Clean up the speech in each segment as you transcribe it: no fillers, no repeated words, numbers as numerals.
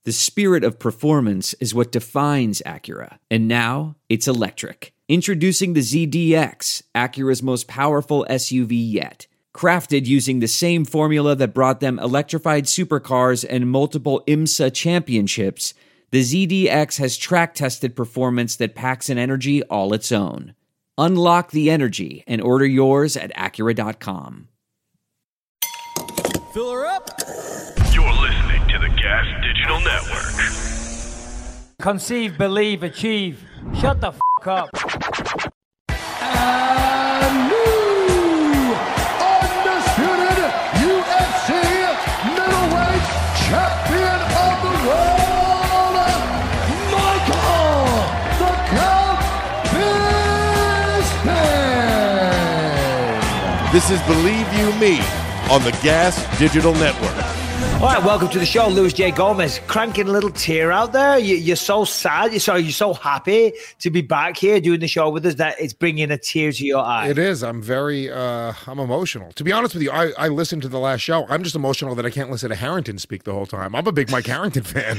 The spirit of performance is what defines Acura. And now, it's electric. Introducing the ZDX, Acura's most powerful SUV yet. Crafted using the same formula that brought them electrified supercars and multiple IMSA championships, the ZDX has track-tested performance that packs an energy all its own. Unlock the energy and order yours at Acura.com. Fill her up. You're listening to the Gas Digital Network. Conceive, believe, achieve. Shut the f*** up. And new undisputed UFC middleweight champion of the world, Michael the Count Bisping. This is Believe You Me on the Gas Digital Network. All right, welcome to the show, Luis J. Gomez. Cranking a little tear out there. You're so sad. You're so happy to be back here doing the show with us that it's bringing a tear to your eye. It is. I'm very, I'm emotional. To be honest with you, I listened to the last show. I'm just emotional that I can't listen to Harrington speak the whole time. I'm a big Mike Harrington fan.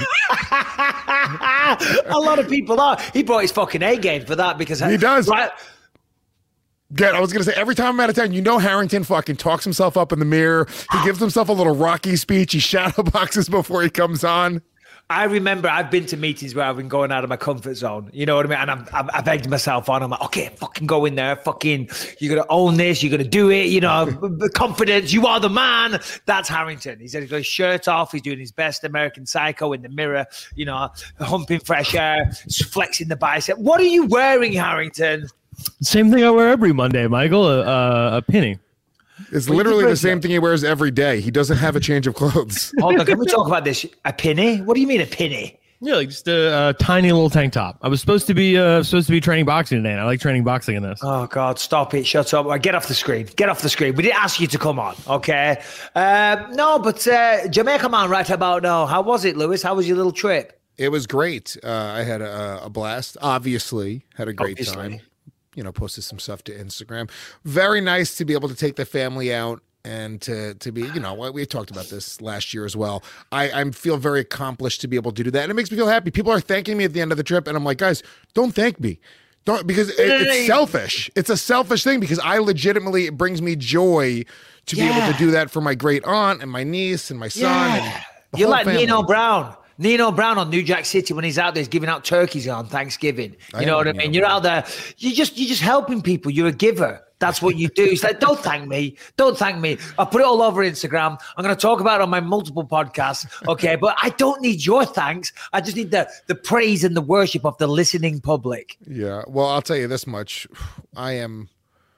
A lot of people are. He brought his fucking A game for that because he does. Right, I was going to say, every time I'm out of town, Harrington fucking talks himself up in the mirror. He gives himself a little Rocky speech. He shadow boxes before he comes on. I remember I've been to meetings where I've been going out of my comfort zone. You know what I mean? And I've egged myself on. I'm like, okay, fucking go in there. Fucking, you're going to own this. You're going to do it. You know, confidence. You are the man. That's Harrington. He's got his shirt off. He's doing his best American Psycho in the mirror, humping fresh air, flexing the bicep. What are you wearing, Harrington? Same thing I wear every Monday, Michael, a penny. It's literally the same thing he wears every day. He doesn't have a change of clothes. Hold on, can we talk about this? A penny? What do you mean a penny? Yeah, like just a tiny little tank top. I was supposed to be training boxing today, and I like training boxing in this. Oh God, stop it! Shut up! Get off the screen! Get off the screen! We didn't ask you to come on, okay? No, but Jamaica man, right about now. How was it, Lewis? How was your little trip? It was great. I had a blast. Obviously, had a great time. Posted some stuff to Instagram. Very nice to be able to take the family out and to be, we talked about this last year as well. I feel very accomplished to be able to do that. And it makes me feel happy. People are thanking me at the end of the trip. And I'm like, guys, don't thank me. Because it's selfish. It's a selfish thing because it brings me joy to be able to do that for my great aunt and my niece and my son. And you're like family. Nino Brown. Nino Brown on New Jack City when he's out there, he's giving out turkeys on Thanksgiving. You know what I mean? You're out there, you're just helping people. You're a giver. That's what you do. It's like, don't thank me. Don't thank me. I'll put it all over Instagram. I'm going to talk about it on my multiple podcasts. Okay. But I don't need your thanks. I just need the praise and the worship of the listening public. Yeah. Well, I'll tell you this much. I'm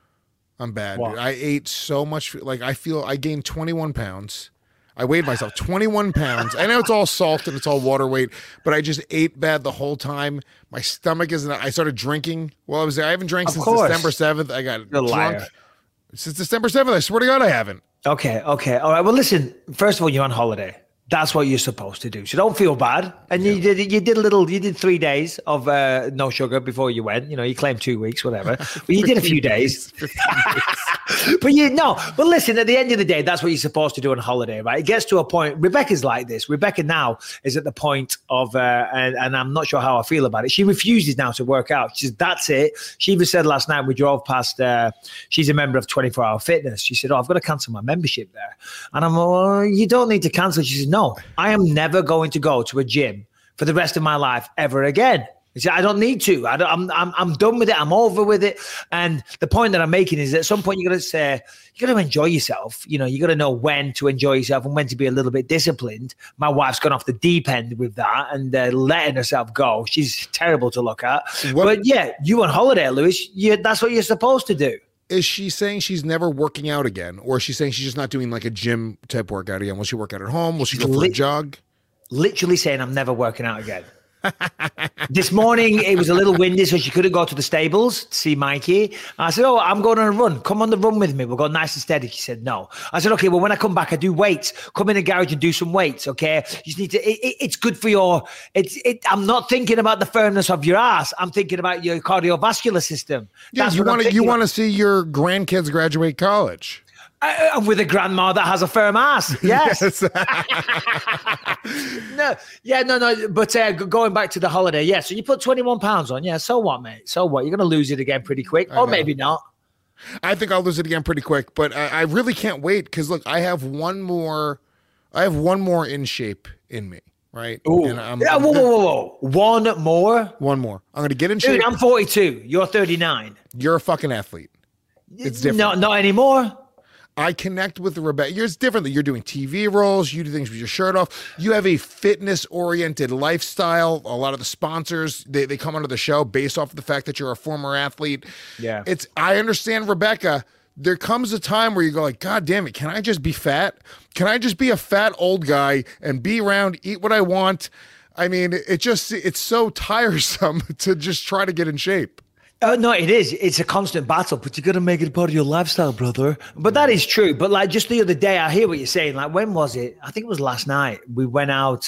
bad. Dude. I ate so much. Like I gained 21 pounds. I weighed myself 21 pounds. I know it's all salt and it's all water weight, but I just ate bad the whole time. My stomach isn't. I started drinking while I was there. I haven't drank since December 7th. I got drunk since December 7th. I swear to God, I haven't. Okay. All right. Well, listen, first of all, you're on holiday. That's what you're supposed to do. So don't feel bad. And you did 3 days of no sugar before you went. You claimed 2 weeks, whatever. But you did a few days. But listen, at the end of the day, that's what you're supposed to do on holiday, right? It gets to a point. Rebecca's like this. Rebecca now is at the point of, and I'm not sure how I feel about it. She refuses now to work out. She says, that's it. She even said last night we drove past, she's a member of 24 Hour Fitness. She said, I've got to cancel my membership there. And I'm like, well, you don't need to cancel. She says, no, I am never going to go to a gym for the rest of my life ever again. See, I don't need to. I'm done with it. I'm over with it. And the point that I'm making is that at some point you got to enjoy yourself. You got to know when to enjoy yourself and when to be a little bit disciplined. My wife's gone off the deep end with that and letting herself go. She's terrible to look at. But yeah, you on holiday, Lewis. That's what you're supposed to do. Is she saying she's never working out again? Or is she saying she's just not doing like a gym type workout again? Will she work out at home? Will she go for a jog? Literally saying I'm never working out again. This morning it was a little windy, so she couldn't go to the stables to see Mikey. I said, oh, I'm going on a run. Come on the run with me. We'll go nice and steady. She said, no. I said, okay, well, when I come back, I do weights. Come in the garage and do some weights, okay? You just need to, it's good for your, I'm not thinking about the firmness of your ass. I'm thinking about your cardiovascular system. Yeah, you want to see your grandkids graduate college. I'm with a grandma that has a firm ass. Yes. No. But going back to the holiday, yeah. So you put 21 pounds on. Yeah. So what, mate? So what? You're going to lose it again pretty quick. Or maybe not. I think I'll lose it again pretty quick. But I really can't wait because, look, I have one more in shape in me. Right? Ooh. And whoa. One more? One more. I'm going to get in shape. Dude, I'm 42. You're 39. You're a fucking athlete. It's different. No, not anymore. I connect with Rebecca. Yours differently. You're doing TV roles. You do things with your shirt off. You have a fitness-oriented lifestyle. A lot of the sponsors, they come onto the show based off of the fact that you're a former athlete. Yeah. I understand, Rebecca. There comes a time where you go like, God damn it, can I just be fat? Can I just be a fat old guy and be around, eat what I want? I mean, it's so tiresome to just try to get in shape. No, it is. It's a constant battle, but you got to make it part of your lifestyle, brother. But that is true. But like just the other day, I hear what you're saying. Like, when was it? I think it was last night. We went out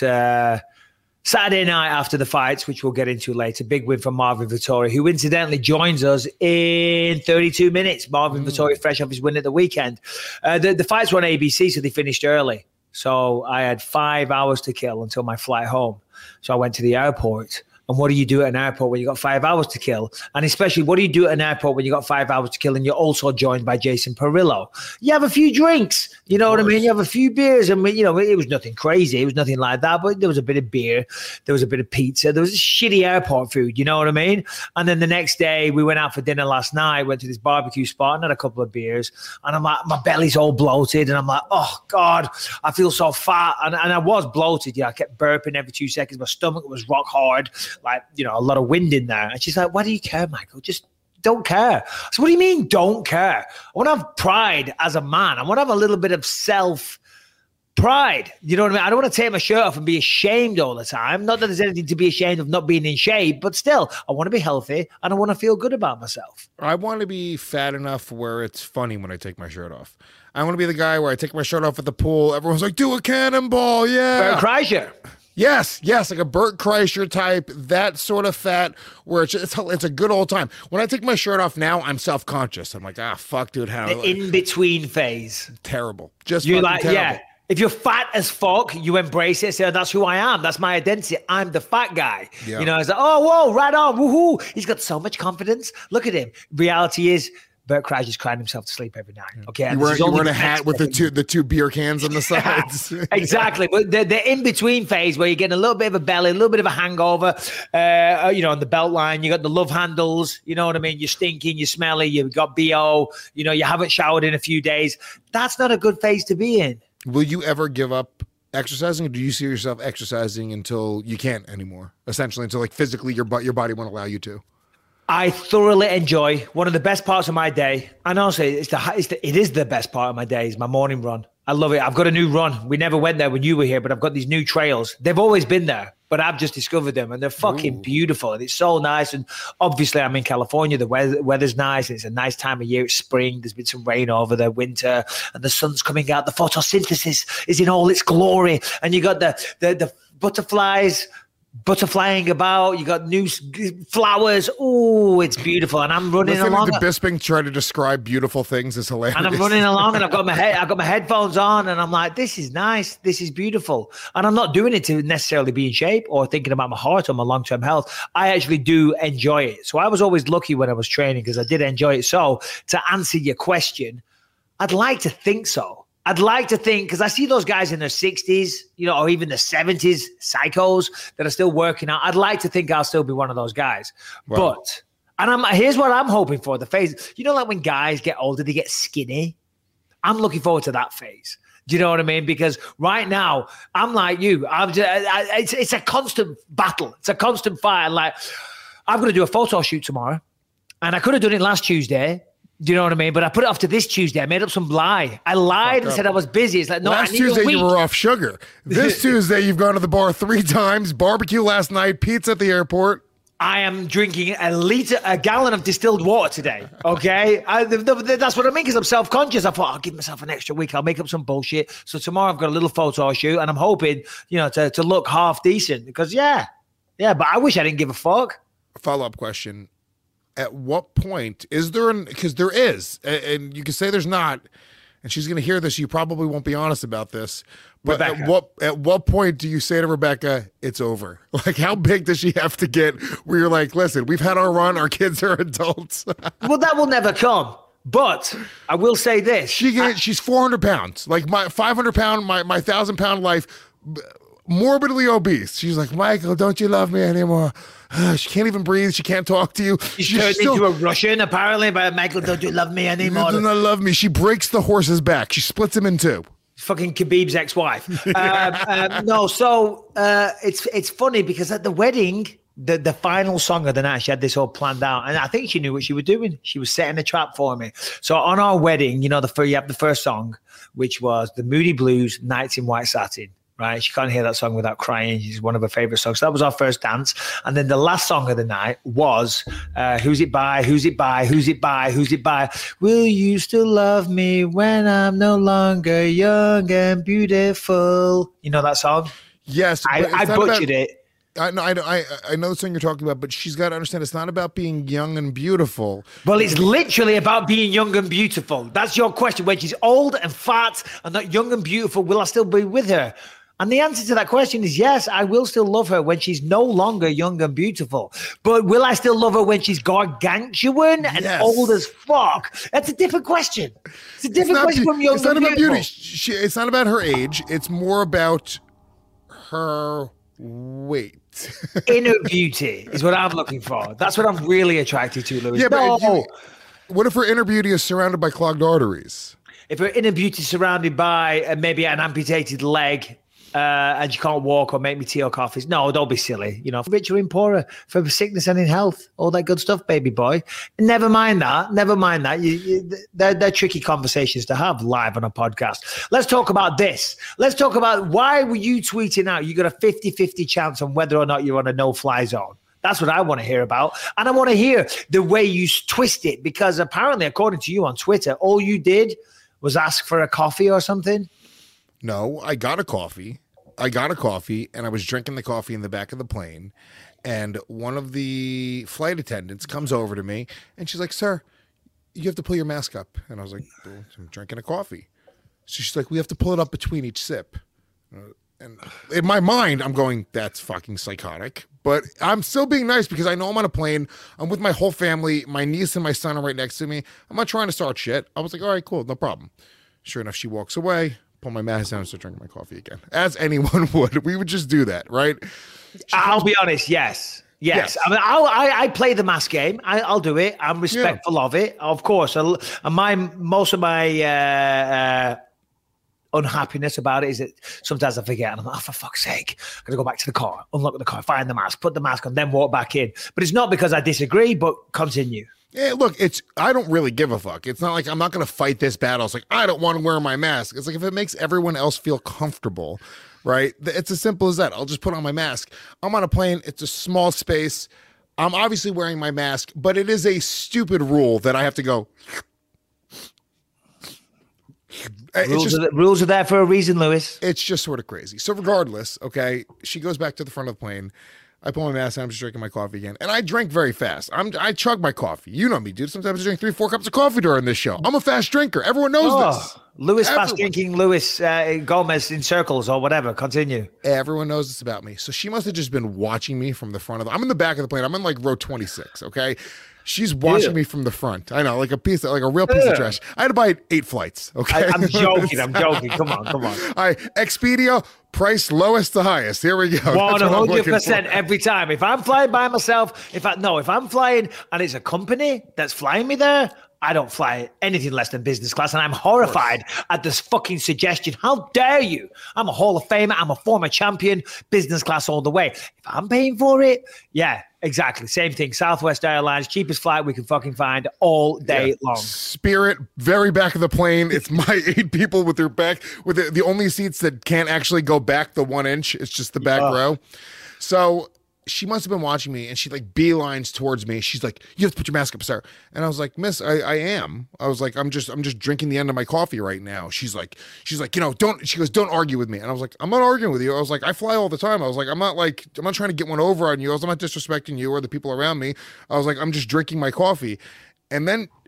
Saturday night after the fights, which we'll get into later. Big win from Marvin Vettori, who incidentally joins us in 32 minutes. Marvin Vettori, fresh off his win at the weekend. The fights were on ABC, so they finished early. So I had 5 hours to kill until my flight home. So I went to the airport. And what do you do at an airport when you got 5 hours to kill? And especially, what do you do at an airport when you got 5 hours to kill and you're also joined by Jason Perillo? You have a few drinks, you know what I mean? You have a few beers, and it was nothing crazy. It was nothing like that, but there was a bit of beer. There was a bit of pizza. There was shitty airport food, you know what I mean? And then the next day, we went out for dinner last night, went to this barbecue spot and had a couple of beers. And I'm like, my belly's all bloated. And I'm like, oh, God, I feel so fat. And I was bloated. Yeah, I kept burping every 2 seconds. My stomach was rock hard. Like, a lot of wind in there. And she's like, why do you care, Michael? Just don't care. So what do you mean don't care? I want to have pride as a man. I want to have a little bit of self-pride. You know what I mean? I don't want to take my shirt off and be ashamed all the time. Not that there's anything to be ashamed of not being in shape, but still, I want to be healthy and I want to feel good about myself. I want to be fat enough where it's funny when I take my shirt off. I want to be the guy where I take my shirt off at the pool. Everyone's like, do a cannonball. Yeah. Bert Kreischer. Yes, like a Bert Kreischer type, that sort of fat, where it's a good old time. When I take my shirt off now, I'm self-conscious. I'm like, fuck, dude, how? The in-between phase. Terrible. Just you're like, terrible. Yeah. If you're fat as fuck, you embrace it. Say, that's who I am. That's my identity. I'm the fat guy. Yeah. It's like, oh, whoa, right on, woohoo. He's got so much confidence. Look at him. Reality is, Bert Kreischer's crying himself to sleep every night. Okay, you wearing a hat with the two beer cans on the sides. Exactly, but the in between phase where you're getting a little bit of a belly, a little bit of a hangover, on the belt line. You got the love handles. You know what I mean? You're stinking, you're smelly, you've got BO. You haven't showered in a few days. That's not a good phase to be in. Will you ever give up exercising, or do you see yourself exercising until you can't anymore? Essentially, until like physically your body won't allow you to. I thoroughly enjoy one of the best parts of my day. And honestly, it is the best part of my day is my morning run. I love it. I've got a new run. We never went there when you were here, but I've got these new trails. They've always been there, but I've just discovered them and they're fucking beautiful. And it's so nice. And obviously I'm in California. The weather's nice. It's a nice time of year. It's spring. There's been some rain over the winter and the sun's coming out. The photosynthesis is in all its glory. And you got the butterflies butterflying about. You got new flowers. Oh, it's beautiful. And I'm running along. The Bisping try to describe beautiful things is hilarious. And I'm running along, and I've got my headphones on, and I'm like, this is nice. This is beautiful. And I'm not doing it to necessarily be in shape or thinking about my heart or my long-term health. I actually do enjoy it. So I was always lucky when I was training because I did enjoy it. So to answer your question, I'd like to think so. I'd like to think, because I see those guys in their 60s, or even the 70s, psychos that are still working out. I'd like to think I'll still be one of those guys. Wow. But, here's what I'm hoping for, the phase. Like when guys get older, they get skinny. I'm looking forward to that phase. Do you know what I mean? Because right now, I'm like you. It's a constant battle. It's a constant fight. Like, I'm going to do a photo shoot tomorrow. And I could have done it last Tuesday. Do you know what I mean? But I put it off to this Tuesday. I made up some lie. I lied and said I was busy. It's like, no, last Tuesday you were off sugar. This Tuesday you've gone to the bar 3 times, barbecue last night, pizza at the airport. I am drinking a gallon of distilled water today. Okay, that's what I mean because I'm self-conscious. I thought I'll give myself an extra week. I'll make up some bullshit. So tomorrow I've got a little photo shoot, and I'm hoping, to look half decent because yeah. But I wish I didn't give a fuck. Follow-up question. At what point is there because there is, and you can say there's not, and she's going to hear this. You probably won't be honest about this, but Rebecca. at what point do you say to Rebecca, it's over? Like, how big does she have to get where you're like, listen, we've had our run. Our kids are adults. Well, that will never come. But I will say this. She's 400 pounds, like my 500 pound, my 1,000 pound life, morbidly obese. She's like, Michael, don't you love me anymore? She can't even breathe. She can't talk to you. She's turned into a Russian, apparently, but Michael, don't you love me anymore? You do not love me. She breaks the horse's back. She splits him in two. Fucking Khabib's ex-wife. No, so it's funny because at the wedding, the final song of the night, she had this all planned out, and I think she knew what she was doing. She was setting a trap for me. So on our wedding, you have the first song, which was the Moody Blues, Nights in White Satin. Right, she can't hear that song without crying. It's one of her favorite songs. So that was our first dance, and then the last song of the night was "Who's It By? Who's It By? Who's It By? Who's It By? Will you still love me when I'm no longer young and beautiful?" You know that song? Yes, I butchered it. I know the song you're talking about, but she's got to understand it's not about being young and beautiful. Well, it's literally about being young and beautiful. That's your question. When she's old and fat and not young and beautiful, will I still be with her? And the answer to that question is yes, I will still love her when she's no longer young and beautiful. But will I still love her when she's gargantuan and old as fuck? That's a different question. It's a different question from young and beautiful. It's not about her age. It's more about her weight. Inner beauty is what I'm looking for. That's what I'm really attracted to, Lewis. Yeah, but what if her inner beauty is surrounded by clogged arteries? If her inner beauty is surrounded by maybe an amputated leg, and she can't walk or make me tea or coffees. No, don't be silly. For richer and poorer, for sickness and in health, all that good stuff, baby boy. Never mind that. They're tricky conversations to have live on a podcast. Let's talk about this. Let's talk about why were you tweeting out you got a 50-50 chance on whether or not you're on a no-fly zone. That's what I want to hear about. And I want to hear the way you twist it, because apparently, according to you on Twitter, all you did was ask for a coffee or something. No, I got a coffee. And I was drinking the coffee in the back of the plane. And one of the flight attendants comes over to me and she's like, "Sir, you have to pull your mask up." And I was like, "Well, I'm drinking a coffee." So she's like, "We have to pull it up between each sip." And in my mind, I'm going, that's fucking psychotic. But I'm still being nice because I know I'm on a plane. I'm with my whole family. My niece and my son are right next to me. I'm not trying to start shit. I was like, all right, cool, no problem. Sure enough, she walks away. Pull my mask down and start drinking my coffee again. As anyone would. We would just do that, right? I'll be honest, yes. I mean, I play the mask game. I'll do it. I'm respectful of it, of course. And most of my unhappiness about it is that sometimes I forget and I'm like, oh, for fuck's sake, I'm going to go back to the car, unlock the car, find the mask, put the mask on, then walk back in. But it's not because I disagree, but continue. Yeah, look, I don't really give a fuck. It's not like I'm not going to fight this battle. It's like, I don't want to wear my mask. It's like, if it makes everyone else feel comfortable, right? It's as simple as that. I'll just put on my mask. I'm on a plane. It's a small space. I'm obviously wearing my mask, but it is a stupid rule that I have to go. Rules are there for a reason, Lewis. It's just sort of crazy. So regardless, okay, she goes back to the front of the plane. I pull my mask and I'm just drinking my coffee again. And I drink very fast. I chug my coffee. You know me, dude. Sometimes I drink 3-4 cups of coffee during this show. I'm a fast drinker. Everyone knows this. Lewis fast drinking, Lewis Gomez in circles or whatever. Continue. Everyone knows this about me. So she must have just been watching me from the front of I'm in the back of the plane. I'm in like row 26, okay? She's watching me from the front. I know, like a real piece of trash. I had to buy 8 flights. Okay, I'm joking. Come on. Expedia, price lowest to highest. Here we go. 100% every time. If I'm flying by myself, if I'm flying and it's a company that's flying me there, I don't fly anything less than business class, and I'm horrified at this fucking suggestion. How dare you? I'm a Hall of Famer. I'm a former champion. Business class all the way. If I'm paying for it, yeah, exactly. Same thing. Southwest Airlines, cheapest flight we can fucking find all day long. Spirit, very back of the plane. It's my 8 people with their back, with the only seats that can't actually go back the 1 inch. It's just the back row. So she must have been watching me, and she like beelines towards me. She's like, "You have to put your mask up, sir." And I was like, "Miss, I am." I was like, I'm just drinking the end of my coffee right now." She's like, don't. She goes, "Don't argue with me." And I was like, "I'm not arguing with you." I was like, "I fly all the time." I was like, I'm not trying to get one over on you. I'm not disrespecting you or the people around me. I was like, I'm just drinking my coffee. And then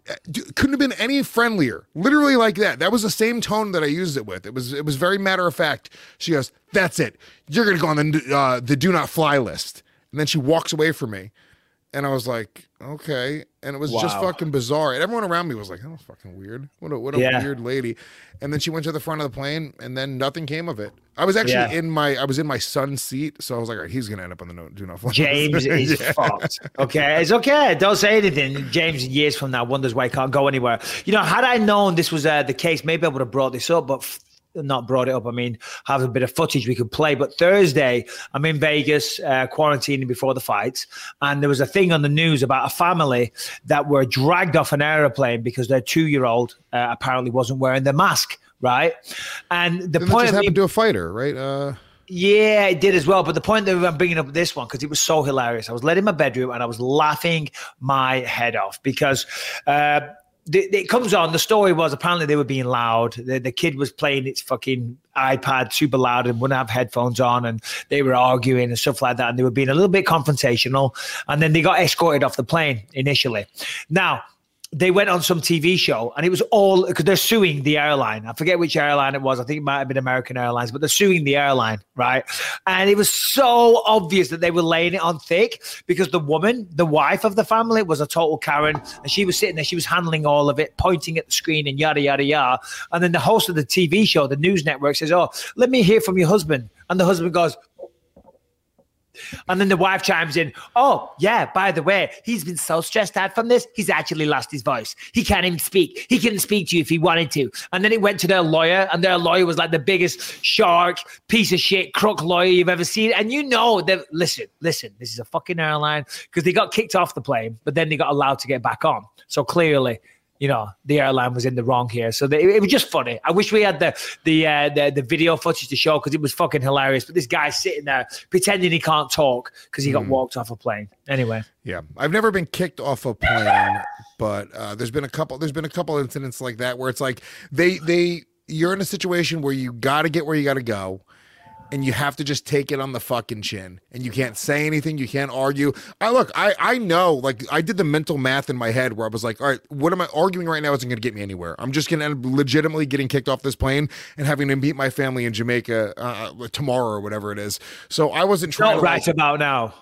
couldn't have been any friendlier. Literally like that. That was the same tone that I used it with. It was very matter of fact. She goes, "That's it. You're gonna go on the do not fly list." And then she walks away from me, and I was like, "Okay." And it was just fucking bizarre. And everyone around me was like, "Oh, fucking weird. What a weird lady." And then she went to the front of the plane, and then nothing came of it. I was actually in my son's seat, so I was like, all right, he's gonna end up on the do not fly. James is fucked. Okay, it's okay. Don't say anything. James, years from now, wonders why he can't go anywhere. You know, had I known this was the case, maybe I would have brought this up, but not brought it up. I mean, have a bit of footage we could play. But Thursday, I'm in Vegas, quarantining before the fights, and there was a thing on the news about a family that were dragged off an airplane because their 2-year-old apparently wasn't wearing the mask, right? And the point just happened to a fighter, right? Yeah, it did as well. But the point that I'm bringing up this one, because it was so hilarious. I was led in my bedroom and I was laughing my head off because it comes on. The story was apparently they were being loud. The kid was playing its fucking iPad super loud and wouldn't have headphones on, and they were arguing and stuff like that. And they were being a little bit confrontational. And then they got escorted off the plane initially. Now, they went on some TV show, and it was all because they're suing the airline. I forget which airline it was. I think it might have been American Airlines, but they're suing the airline, right? And it was so obvious that they were laying it on thick because the woman, the wife of the family, was a total Karen, and she was sitting there. She was handling all of it, pointing at the screen and yada, yada, yada. And then the host of the TV show, the news network, says, "Oh, let me hear from your husband." And the husband goes, and then the wife chimes in, "Oh, yeah, by the way, he's been so stressed out from this, he's actually lost his voice. He can't even speak. He couldn't speak to you if he wanted to." And then it went to their lawyer, and their lawyer was like the biggest shark, piece of shit, crook lawyer you've ever seen. And you know that, listen, this is a fucking airline, because they got kicked off the plane, but then they got allowed to get back on. So clearly, you know, the airline was in the wrong here. So it was just funny. I wish we had the video footage to show, because it was fucking hilarious. But this guy's sitting there pretending he can't talk because he got walked off a plane. Anyway. Yeah, I've never been kicked off a plane, but there's been a couple incidents like that where it's like you're in a situation where you got to get where you got to go. And you have to just take it on the fucking chin, and you can't say anything. You can't argue. I know, like, I did the mental math in my head where I was like, all right, what am I arguing right now isn't going to get me anywhere. I'm just going to end up legitimately getting kicked off this plane and having to meet my family in Jamaica tomorrow or whatever it is. So I wasn't trying Not right about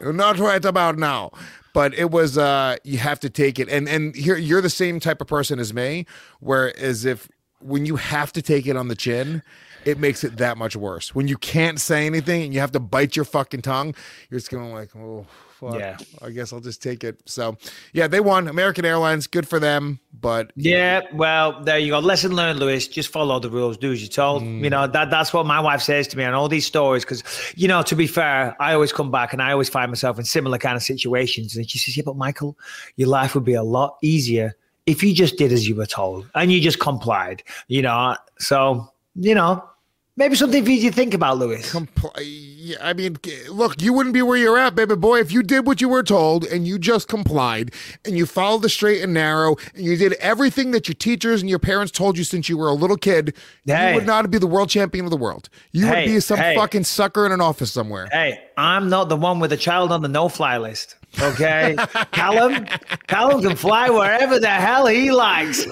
now. But it was, you have to take it. And here, you're the same type of person as me, whereas when you have to take it on the chin, it makes it that much worse. When you can't say anything and you have to bite your fucking tongue, you're just going like, oh, fuck. Yeah. I guess I'll just take it. So, yeah, they won. American Airlines, good for them. But yeah, well, there you go. Lesson learned, Lewis. Just follow the rules. Do as you're told. You know, that's what my wife says to me on all these stories. Because, you know, to be fair, I always come back and I always find myself in similar kind of situations. And she says, "Yeah, but Michael, your life would be a lot easier if you just did as you were told and you just complied, you know." So, you know, maybe something for you to think about, Lewis. I mean, look, you wouldn't be where you're at, baby boy, if you did what you were told and you just complied and you followed the straight and narrow and you did everything that your teachers and your parents told you since you were a little kid. You would not be the world champion of the world. You would be some fucking sucker in an office somewhere. Hey, I'm not the one with a child on the no-fly list. Okay, Callum can fly wherever the hell he likes.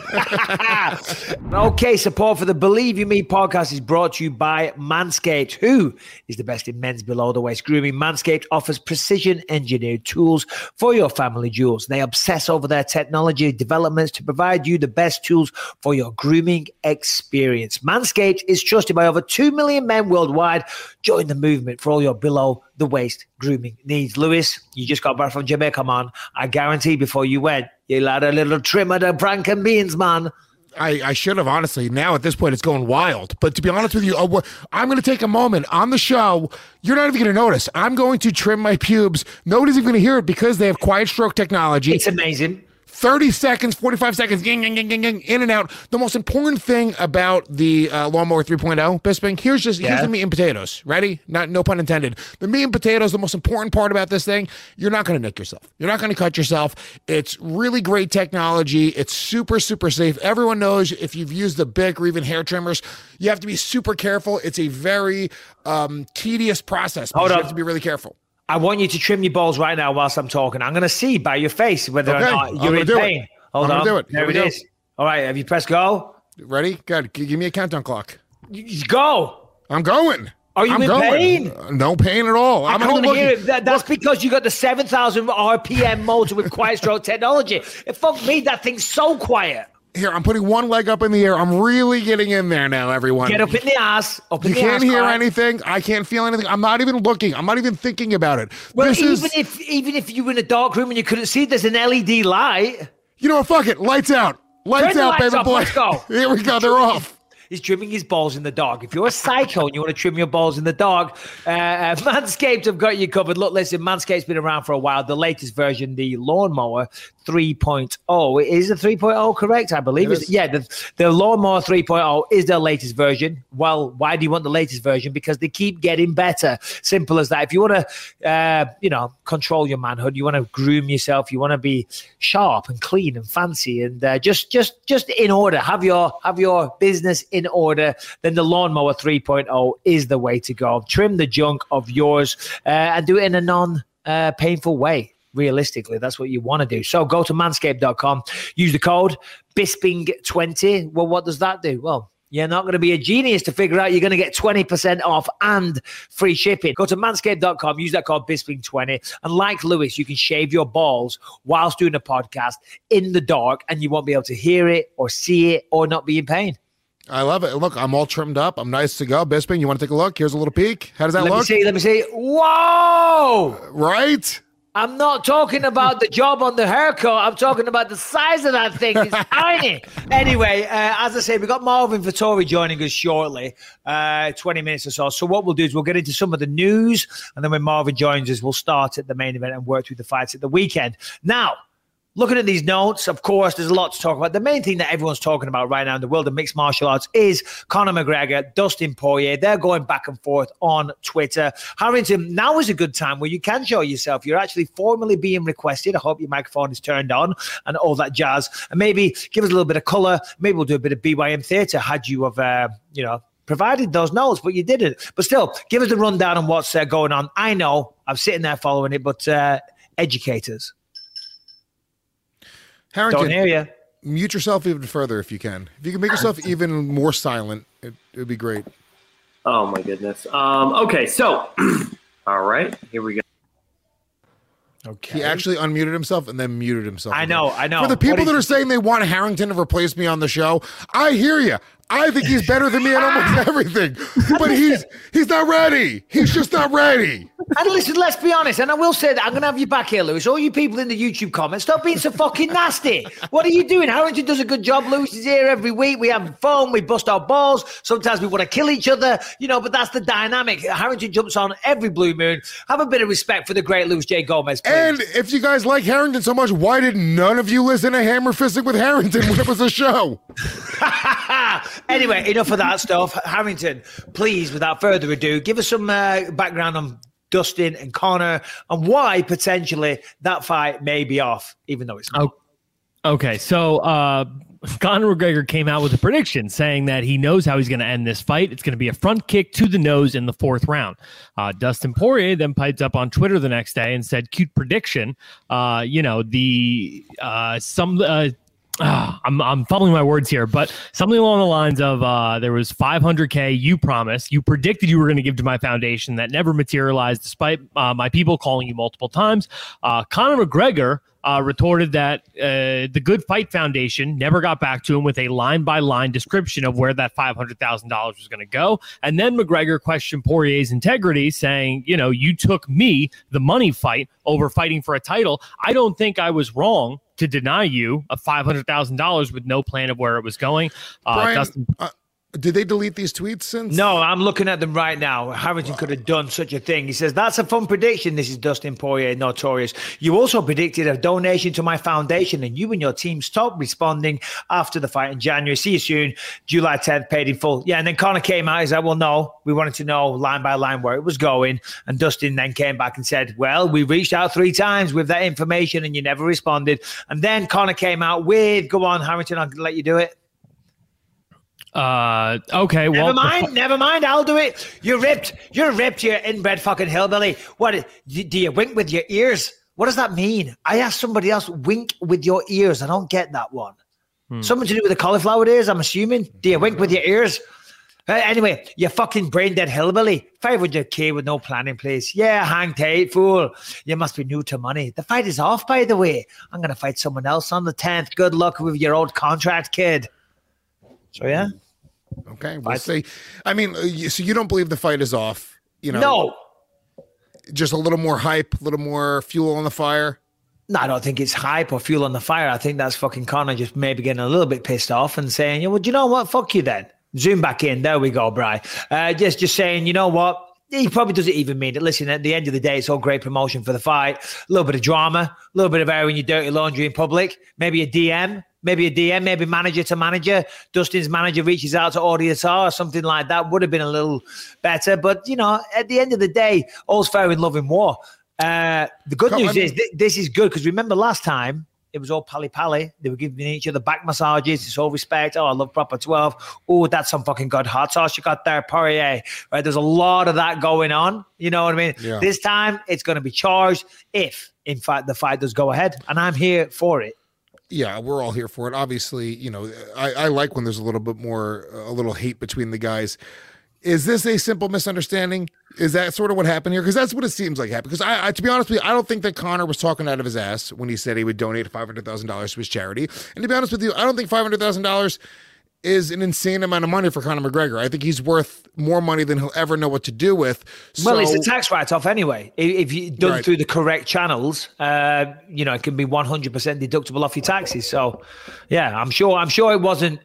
Okay, support for the Believe You Me podcast is brought to you by Manscaped. Who is the best in men's below the waist grooming? Manscaped offers precision engineered tools for your family jewels. They obsess over their technology developments to provide you the best tools for your grooming experience. Manscaped is trusted by over 2 million men worldwide. Join the movement for all your below the waist grooming needs. Lewis, you just got back from Jamaica, man. I guarantee before you went, you had a little trim of the prank and beans, man. I should have, honestly. Now at this point, it's going wild. But to be honest with you, I'm going to take a moment on the show. You're not even going to notice. I'm going to trim my pubes. Nobody's even going to hear it because they have quiet stroke technology. It's amazing. 30 seconds, 45 seconds, in and out. The most important thing about the Lawnmower 3.0, Bisping, here's the meat and potatoes. Ready? No pun intended. The meat and potatoes, the most important part about this thing, you're not going to nick yourself. You're not going to cut yourself. It's really great technology. It's super, super safe. Everyone knows if you've used the Bic or even hair trimmers, you have to be super careful. It's a very tedious process. You have to be really careful. I want you to trim your balls right now whilst I'm talking. I'm going to see by your face whether or not you're in pain. Hold I'm on. gonna do it. There Here it we go. is. All right, have you pressed go? Ready? Good. Give me a countdown clock. Go. I'm going. Are you I'm in going. pain? No pain at all. I'm I not can't hear looking. it. That's because you got the 7,000 RPM motor with quiet stroke technology. Fuck me, that thing's so quiet. Here, I'm putting one leg up in the air. I'm really getting in there now, everyone. Get up in the ass. You can't hear anything. I can't feel anything. I'm not even looking. I'm not even thinking about it. Well, even if you were in a dark room and you couldn't see, there's an LED light. You know what? Fuck it. Lights out. Lights Turn the out, lights baby off. boy. Let's go. Here we go. They're off. He's trimming his balls in the dark. If you're a psycho and you want to trim your balls in the dark, Manscaped have got you covered. Look, listen, Manscaped's been around for a while. The latest version, the Lawnmower 3.0. Is the 3.0 correct? I believe it is. Yeah, the Lawnmower 3.0 is their latest version. Well, why do you want the latest version? Because they keep getting better. Simple as that. If you want to, control your manhood, you want to groom yourself, you want to be sharp and clean and fancy and just in order, have your business in order, then the Lawnmower 3.0 is the way to go. Trim the junk of yours and do it in a non-painful way. Realistically, that's what you want to do. So go to manscaped.com, use the code BISPING20. Well, what does that do? Well, you're not going to be a genius to figure out you're going to get 20% off and free shipping. Go to manscaped.com, use that code BISPING20. And like Lewis, you can shave your balls whilst doing a podcast in the dark and you won't be able to hear it or see it or not be in pain. I love it. Look, I'm all trimmed up. I'm nice to go. Bisping, you want to take a look? Here's a little peek. How does that look? Let me see. Whoa! Right? I'm not talking about the job on the haircut. I'm talking about the size of that thing. It's tiny. Anyway, as I say, we've got Marvin Vettori joining us shortly, 20 minutes or so. So what we'll do is we'll get into some of the news, and then when Marvin joins us, we'll start at the main event and work through the fights at the weekend. Now, looking at these notes, of course, there's a lot to talk about. The main thing that everyone's talking about right now in the world of mixed martial arts is Conor McGregor, Dustin Poirier. They're going back and forth on Twitter. Harrington, now is a good time where you can show yourself. You're actually formally being requested. I hope your microphone is turned on and all that jazz. And maybe give us a little bit of color. Maybe we'll do a bit of BYM theater had you have, provided those notes, but you didn't. But still, give us the rundown on what's going on. I know I'm sitting there following it, but educators. Harrington, don't hear you. Mute yourself even further if you can. If you can make yourself even more silent, it would be great. Oh, my goodness. Okay, so, all right, here we go. Okay. He actually unmuted himself and then muted himself. I know. For the people that are saying they want Harrington to replace me on the show, I hear you. I think he's better than me at almost everything. But he's not ready. He's just not ready. And listen, let's be honest, and I will say that I'm going to have you back here, Lewis. All you people in the YouTube comments, stop being so fucking nasty. What are you doing? Harrington does a good job. Lewis is here every week. We have fun. We bust our balls. Sometimes we want to kill each other, but that's the dynamic. Harrington jumps on every blue moon. Have a bit of respect for the great Luis J. Gomez, please. And if you guys like Harrington so much, why did none of you listen to Hammer Fisting with Harrington when it was a show? Anyway, enough of that stuff. Harrington, please, without further ado, give us some background on Dustin and Conor and why potentially that fight may be off, even though it's not. Okay, so Conor McGregor came out with a prediction saying that he knows how he's going to end this fight. It's going to be a front kick to the nose in the fourth round. Dustin Poirier then piped up on Twitter the next day and said, cute prediction. I'm fumbling my words here, but something along the lines of there was $500K you promised, you predicted you were going to give to my foundation that never materialized despite my people calling you multiple times. Conor McGregor retorted that the Good Fight Foundation never got back to him with a line-by-line description of where that $500,000 was going to go. And then McGregor questioned Poirier's integrity, saying, you took me, the money fight, over fighting for a title. I don't think I was wrong to deny you a $500,000 with no plan of where it was going. Brian, did they delete these tweets since? No, I'm looking at them right now. Harrington could have done such a thing. He says, that's a fun prediction. This is Dustin Poirier, Notorious. You also predicted a donation to my foundation and you and your team stopped responding after the fight in January. See you soon. July 10th, paid in full. Yeah, and then Conor came out. He's like, well, no, we wanted to know line by line where it was going. And Dustin then came back and said, well, we reached out 3 times with that information and you never responded. And then Conor came out with, go on, Harrington, I'll let you do it. Okay, well, never mind, I'll do it. You're ripped, you inbred fucking hillbilly. What, do you wink with your ears? What does that mean? I asked somebody else, wink with your ears. I don't get that one. Something to do with the cauliflower ears, I'm assuming. Do you wink with your ears? Anyway, you fucking brain dead hillbilly. 500K with no plan in place. Yeah, hang tight, fool. You must be new to money. The fight is off, by the way. I'm going to fight someone else on the 10th. Good luck with your old contract, kid. So, yeah. Okay, we'll see. I mean, so you don't believe the fight is off? No. Just a little more hype, a little more fuel on the fire? No, I don't think it's hype or fuel on the fire. I think that's fucking Conor just maybe getting a little bit pissed off and saying, well, do you know what? Fuck you then. Zoom back in. There we go, Bri. Just saying, you know what? He probably doesn't even mean it. Listen, at the end of the day, it's all great promotion for the fight. A little bit of drama, a little bit of airing your dirty laundry in public. Maybe a DM, maybe manager to manager. Dustin's manager reaches out to Audience R or something like that. Would have been a little better. But, at the end of the day, all's fair in love and war. The good news is this is good because remember last time, it was all pally-pally. They were giving each other back massages. It's all respect. Oh, I love Proper 12. Oh, that's some fucking good hot sauce you got there, Poirier. Right? There's a lot of that going on. You know what I mean? Yeah. This time, it's going to be charged if, in fact, the fight does go ahead. And I'm here for it. Yeah, we're all here for it. Obviously, I like when there's a little bit more, a little hate between the guys. Is this a simple misunderstanding? Is that sort of what happened here? Because that's what it seems like happened. Because I, to be honest with you, I don't think that Conor was talking out of his ass when he said he would donate $500,000 to his charity. And to be honest with you, I don't think $500,000 is an insane amount of money for Conor McGregor. I think he's worth more money than he'll ever know what to do with. Well, it's a tax write-off anyway. If you done through the correct channels, it can be 100% deductible off your taxes. So, yeah, I'm sure it wasn't.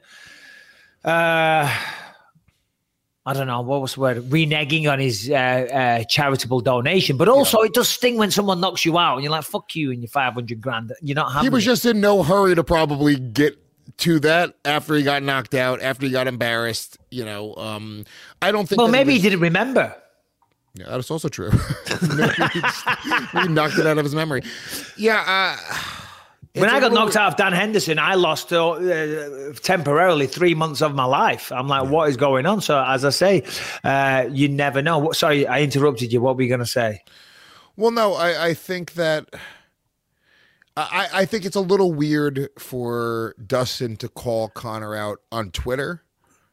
I don't know, what was the word? Reneging on his charitable donation. But also, it does sting when someone knocks you out and you're like, fuck you and your 500 grand. You're not having He was just in no hurry to probably get to that after he got knocked out, after he got embarrassed. I don't think. Well, maybe he didn't remember. Yeah, that's also true. He knocked it out of his memory. Yeah. When I got knocked out of Dan Henderson, I lost temporarily 3 months of my life. I'm like, what is going on? So, as I say, you never know. Sorry, I interrupted you. What were you going to say? Well, no, I think that I think it's a little weird for Dustin to call Conor out on Twitter.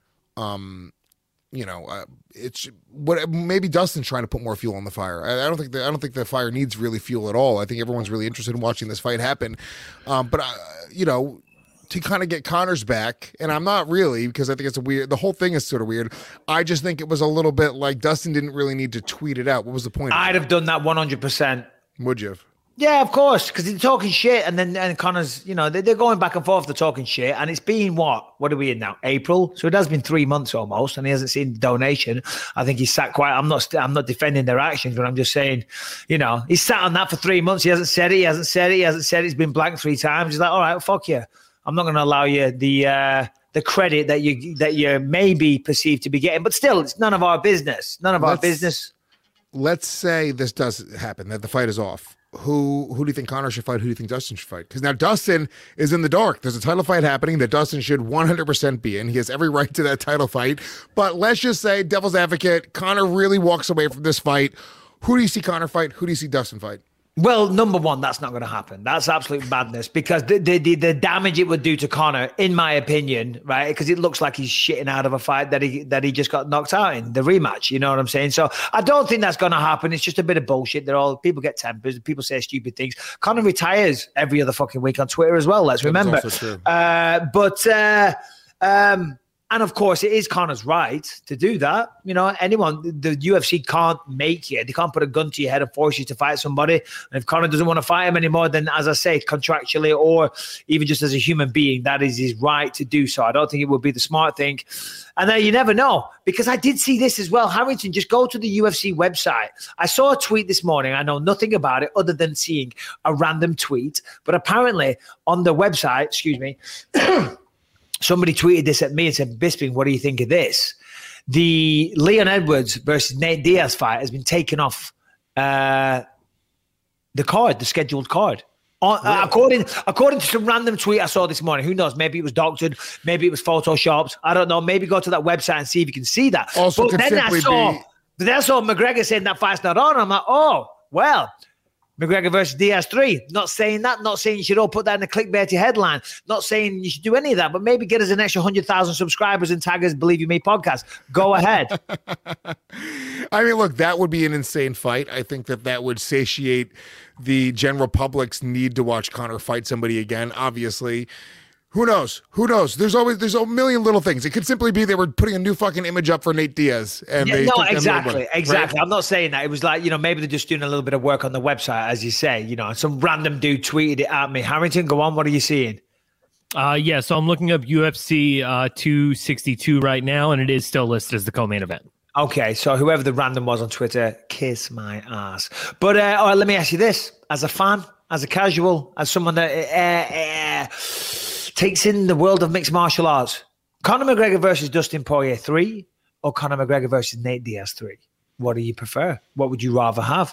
It's what maybe Dustin's trying to put more fuel on the fire. I don't think the fire needs really fuel at all. I think everyone's really interested in watching this fight happen. But to kind of get Conor's back, and I'm not really, because I think it's the whole thing is sort of weird. I just think it was a little bit like Dustin didn't really need to tweet it out. What was the point? I'd have done that 100%. Would you have? Yeah, of course, because they're talking shit, and Conor's, they're going back and forth, they're talking shit, and it's been what are we in now? April, so it has been 3 months almost, and he hasn't seen the donation. I think he's sat quiet. I'm not defending their actions, but I'm just saying, he's sat on that for 3 months. He hasn't said it. He's been blank 3 times. He's like, all right, fuck you. I'm not going to allow you the credit that you may be perceived to be getting, but still, it's none of our business. Our business. Let's say this does happen, that the fight is off. Who do you think Conor should fight? Who do you think Dustin should fight? Because now Dustin is in the dark. There's a title fight happening that Dustin should 100% be in. He has every right to that title fight. But let's just say, devil's advocate, Conor really walks away from this fight. Who do you see Conor fight? Who do you see Dustin fight? Well, number one, that's not going to happen. That's absolute madness because the damage it would do to Conor, in my opinion, right? Because it looks like he's shitting out of a fight that he just got knocked out in the rematch. You know what I'm saying? So I don't think that's going to happen. It's just a bit of bullshit. People get tempers. People say stupid things. Conor retires every other fucking week on Twitter as well. Let's remember. And of course, it is Conor's right to do that. Anyone, the UFC can't make you. They can't put a gun to your head and force you to fight somebody. And if Conor doesn't want to fight him anymore, then as I say, contractually or even just as a human being, that is his right to do so. I don't think it would be the smart thing. And then you never know, because I did see this as well. Harrington, just go to the UFC website. I saw a tweet this morning. I know nothing about it other than seeing a random tweet. But apparently on the website, somebody tweeted this at me and said, Bisping, what do you think of this? The Leon Edwards versus Nate Diaz fight has been taken off the scheduled card. According to some random tweet I saw this morning. Who knows? Maybe it was doctored. Maybe it was photoshopped. I don't know. Maybe go to that website and see if you can see that. Then I saw McGregor saying that fight's not on. I'm like, oh, well, McGregor versus Diaz 3. Not saying that. Not saying you should all put that in a clickbaity headline. Not saying you should do any of that. But maybe get us an extra 100,000 subscribers and tag us Believe You Me podcast. Go ahead. I mean, look, that would be an insane fight. I think that would satiate the general public's need to watch Conor fight somebody again. Obviously, who knows? Who knows? There's a million little things. It could simply be they were putting a new fucking image up for Nate Diaz, and exactly. Right? I'm not saying that. It was like, maybe they're just doing a little bit of work on the website, as you say. Some random dude tweeted it at me. Harrington, go on. What are you seeing? So I'm looking up UFC 262 right now, and it is still listed as the co-main event. Okay, so whoever the random was on Twitter, kiss my ass. But all right, let me ask you this: as a fan, as a casual, as someone that takes in the world of mixed martial arts, Conor McGregor versus Dustin Poirier 3, or Conor McGregor versus Nate Diaz 3? What do you prefer? What would you rather have?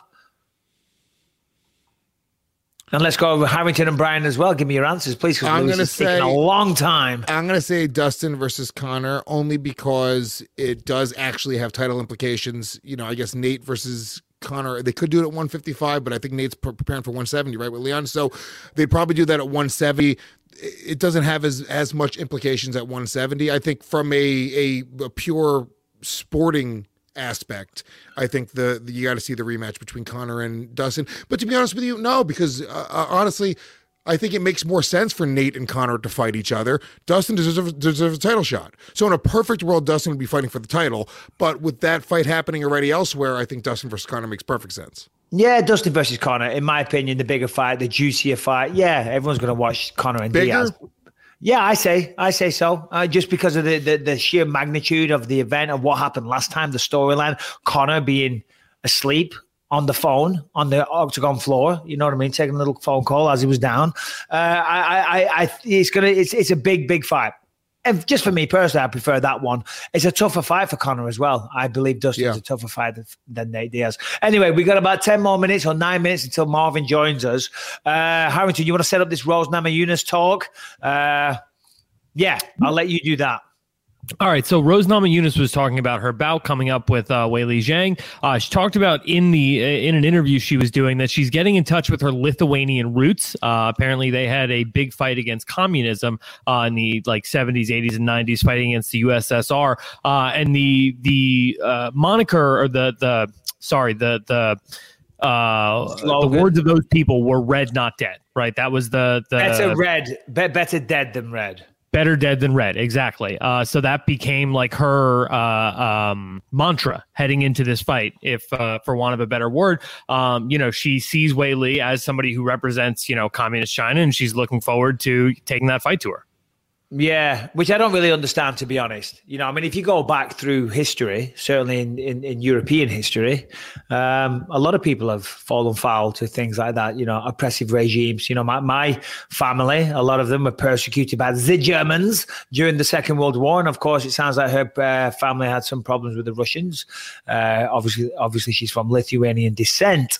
And let's go over Harrington and Brian as well. Give me your answers, please, because it's taking a long time. I'm going to say Dustin versus Conor, only because it does actually have title implications. I guess Nate versus Conor, they could do it at 155, but I think Nate's preparing for 170, right, with Leon? So they'd probably do that at 170. It doesn't have as much implications at 170. I think from a pure sporting aspect, I think you got to see the rematch between Conor and Dustin. But to be honest with you, no, because honestly, I think it makes more sense for Nate and Conor to fight each other. Dustin deserves a title shot. So in a perfect world, Dustin would be fighting for the title. But with that fight happening already elsewhere, I think Dustin versus Conor makes perfect sense. Yeah, Dustin versus Conor, in my opinion, the bigger fight, the juicier fight. Yeah, everyone's going to watch Conor and Diaz. Yeah, I say so. Just because of the sheer magnitude of the event, of what happened last time, the storyline, Conor being asleep on the phone on the octagon floor, you know what I mean, taking a little phone call as he was down. It's a big fight. And just for me personally, I prefer that one. It's a tougher fight for Conor as well. I believe Dustin's a tougher fight than Nate Diaz. Anyway, we got about 10 more minutes or 9 minutes until Marvin joins us. Harrington, you want to set up this Rose Namajunas talk? Yeah, I'll let you do that. All right, so Rose Namajunas was talking about her bout coming up with Weili Zhang. She talked about in an interview she was doing that she's getting in touch with her Lithuanian roots. Apparently, they had a big fight against communism in the 70s, 80s, and 90s, fighting against the USSR. And the moniker or the words of those people were "red, not dead." Right? That was the better dead than red. Better dead than red, exactly. So that became like her mantra heading into this fight, if for want of a better word. She sees Weili as somebody who represents, communist China, and she's looking forward to taking that fight to her. Yeah, which I don't really understand, to be honest. If you go back through history, certainly in European history, a lot of people have fallen foul to things like that, oppressive regimes. My family, a lot of them were persecuted by the Germans during the Second World War. And of course, it sounds like her family had some problems with the Russians. Obviously, she's from Lithuanian descent.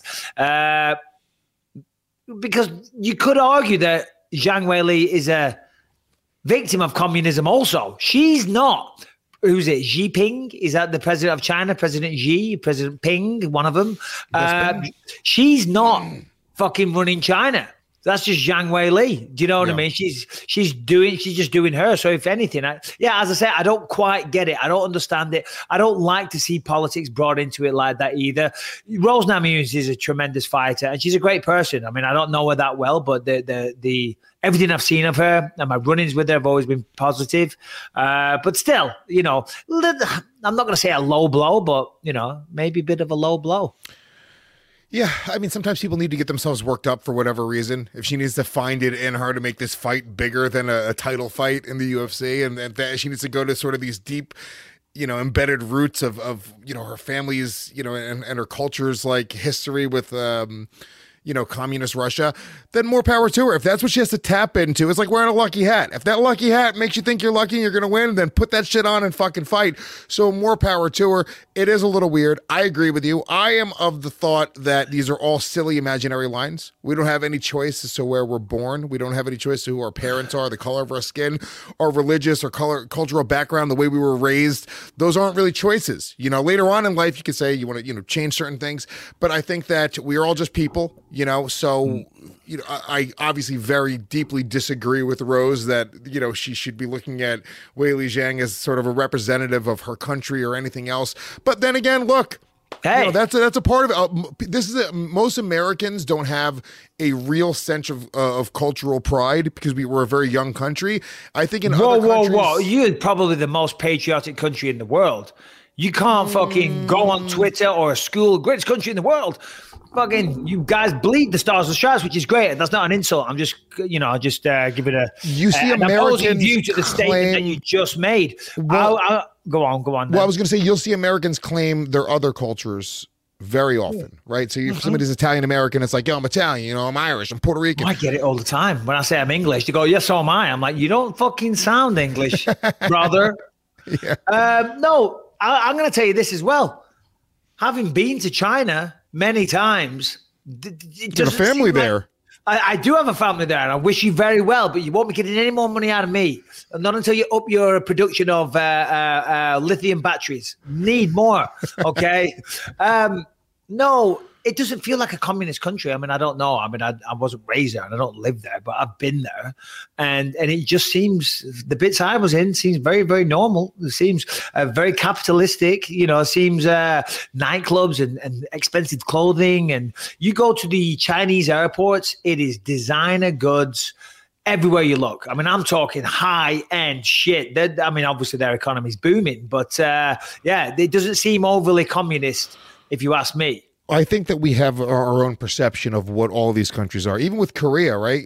Because you could argue that Zhang Weili is a victim of communism also. She's not. Who's it? Xi Jinping? Is that the president of China? President Xi? President Ping? One of them? She's not fucking running China. That's just Zhang Weili. Do you know what I mean? She's just doing her. So if anything, as I say, I don't quite get it. I don't understand it. I don't like to see politics brought into it like that either. Rose Namajunas is a tremendous fighter, and she's a great person. I don't know her that well, but the everything I've seen of her and my run-ins with her have always been positive. But still, I'm not going to say a low blow, but maybe a bit of a low blow. Yeah, sometimes people need to get themselves worked up for whatever reason. If she needs to find it in her to make this fight bigger than a title fight in the UFC, and that she needs to go to sort of these deep, embedded roots of her family's, and her culture's history with, communist Russia, then more power to her. If that's what she has to tap into, it's like wearing a lucky hat. If that lucky hat makes you think you're lucky and you're going to win, then put that shit on and fucking fight. So more power to her. It is a little weird. I agree with you. I am of the thought that these are all silly imaginary lines. We don't have any choice as to where we're born. We don't have any choice to who our parents are, the color of our skin, our religious or cultural background, the way we were raised. Those aren't really choices. You know, later on in life, you could say you want to, you know, change certain things. But I think that we are all just people, you know, so, you know, I obviously very deeply disagree with Rose that, you know, she should be looking at Weili Zhang as sort of a representative of her country or anything else. But then again, look, hey, you know, that's a part of it. Most Americans don't have a real sense of cultural pride because we're a very young country. I think in other countries, whoa, you're probably the most patriotic country in the world. You can't fucking go on Twitter or a school, greatest country in the world. Fucking, you guys bleed the Stars and Stripes, which is great. That's not an insult. I'm just, you know, give it a. You see, an opposing view to the statement that you just made. Well, go on. Then. Well, I was going to say, you'll see Americans claim their other cultures very often, right? So if somebody's Italian American, it's like, yo, I'm Italian, you know, I'm Irish, I'm Puerto Rican. I get it all the time. When I say I'm English, they go, yes, so am I. I'm like, you don't fucking sound English, brother. Yeah. No, I'm going to tell you this as well. Having been to China many times, you have a family there. I do have a family there, and I wish you very well, but you won't be getting any more money out of me. Not until you up your production of lithium batteries. Need more, okay? No, it doesn't feel like a communist country. I mean, I don't know. I mean, I wasn't raised there and I don't live there, but I've been there. And it just seems, the bits I was in seems very, very normal. It seems very capitalistic, you know, it seems nightclubs and expensive clothing. And you go to the Chinese airports, it is designer goods everywhere you look. I mean, I'm talking high-end shit. I mean, obviously their economy's booming, but yeah, it doesn't seem overly communist, if you ask me. I think that we have our own perception of what all these countries are, even with Korea, right?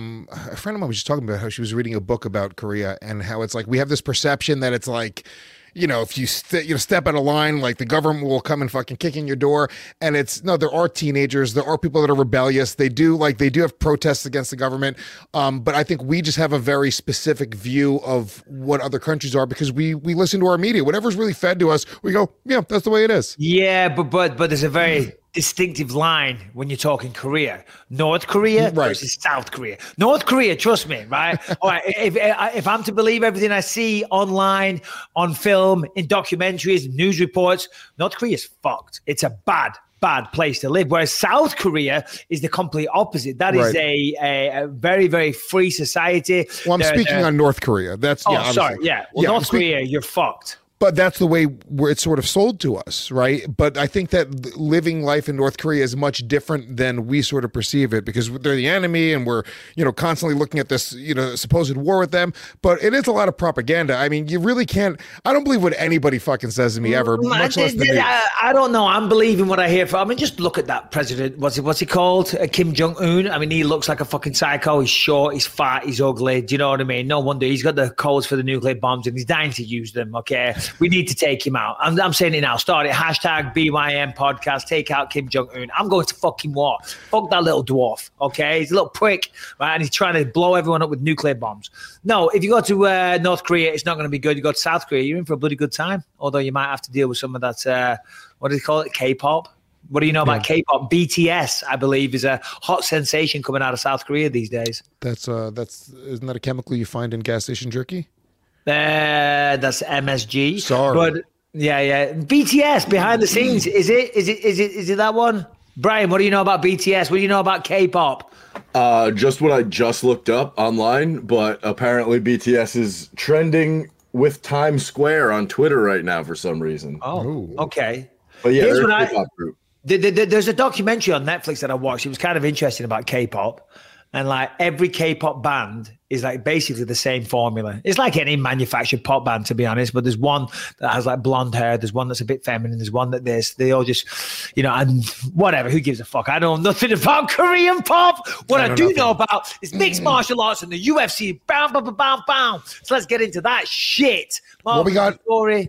A friend of mine was just talking about how she was reading a book about Korea and how it's like we have this perception that it's like, you know, if you step out of line, like the government will come and fucking kick in your door. And there are teenagers, there are people that are rebellious. They do have protests against the government. But I think we just have a very specific view of what other countries are because we listen to our media. Whatever's really fed to us, we go, yeah, that's the way it is. Yeah, but there's a very distinctive line when you're talking Korea. North Korea versus South Korea. North Korea, trust me, right? All right, if I'm to believe everything I see online, on film, in documentaries, news reports, North Korea's fucked. It's a bad place to live. Whereas South Korea is the complete opposite. That is a very, very free society. Well, I'm speaking on North Korea. That's sorry. Yeah. Well, yeah, North Korea, you're fucked. But that's the way where it's sort of sold to us, right? But I think that living life in North Korea is much different than we sort of perceive it because they're the enemy and we're, you know, constantly looking at this, you know, supposed war with them. But it is a lot of propaganda. I mean, you really can't. I don't believe what anybody fucking says to me ever, much less than me. I don't know. I'm believing what I hear. I mean, just look at that president. What's he called? Kim Jong-un. I mean, he looks like a fucking psycho. He's short. He's fat. He's ugly. Do you know what I mean? No wonder he's got the codes for the nuclear bombs and he's dying to use them. Okay. We need to take him out. I'm saying it now. Start it. Hashtag BYM podcast. Take out Kim Jong-un. I'm going to fucking war. Fuck that little dwarf. Okay. He's a little prick, right? And he's trying to blow everyone up with nuclear bombs. No, if you go to North Korea, it's not going to be good. You go to South Korea, you're in for a bloody good time. Although you might have to deal with some of that, what do they call it? K-pop. What do you know about K-pop? BTS, I believe, is a hot sensation coming out of South Korea these days. That's isn't that a chemical you find in gas station jerky? That's MSG. Sorry. But yeah. BTS behind the scenes. Is it that one? Brian, what do you know about BTS? What do you know about K-pop? Just what I just looked up online, but apparently BTS is trending with Times Square on Twitter right now for some reason. Oh, okay. But yeah, they're a K-pop group. There's a documentary on Netflix that I watched. It was kind of interesting about K-pop. And like every K-pop band is like basically the same formula. It's like any manufactured pop band, to be honest. But there's one that has like blonde hair. There's one that's a bit feminine. There's one that they all just, you know, and whatever. Who gives a fuck? I know nothing about Korean pop. What I do know about is mixed martial arts and the UFC. Bam, bam, bam, bam, bam. So let's get into that shit. What we got? Story.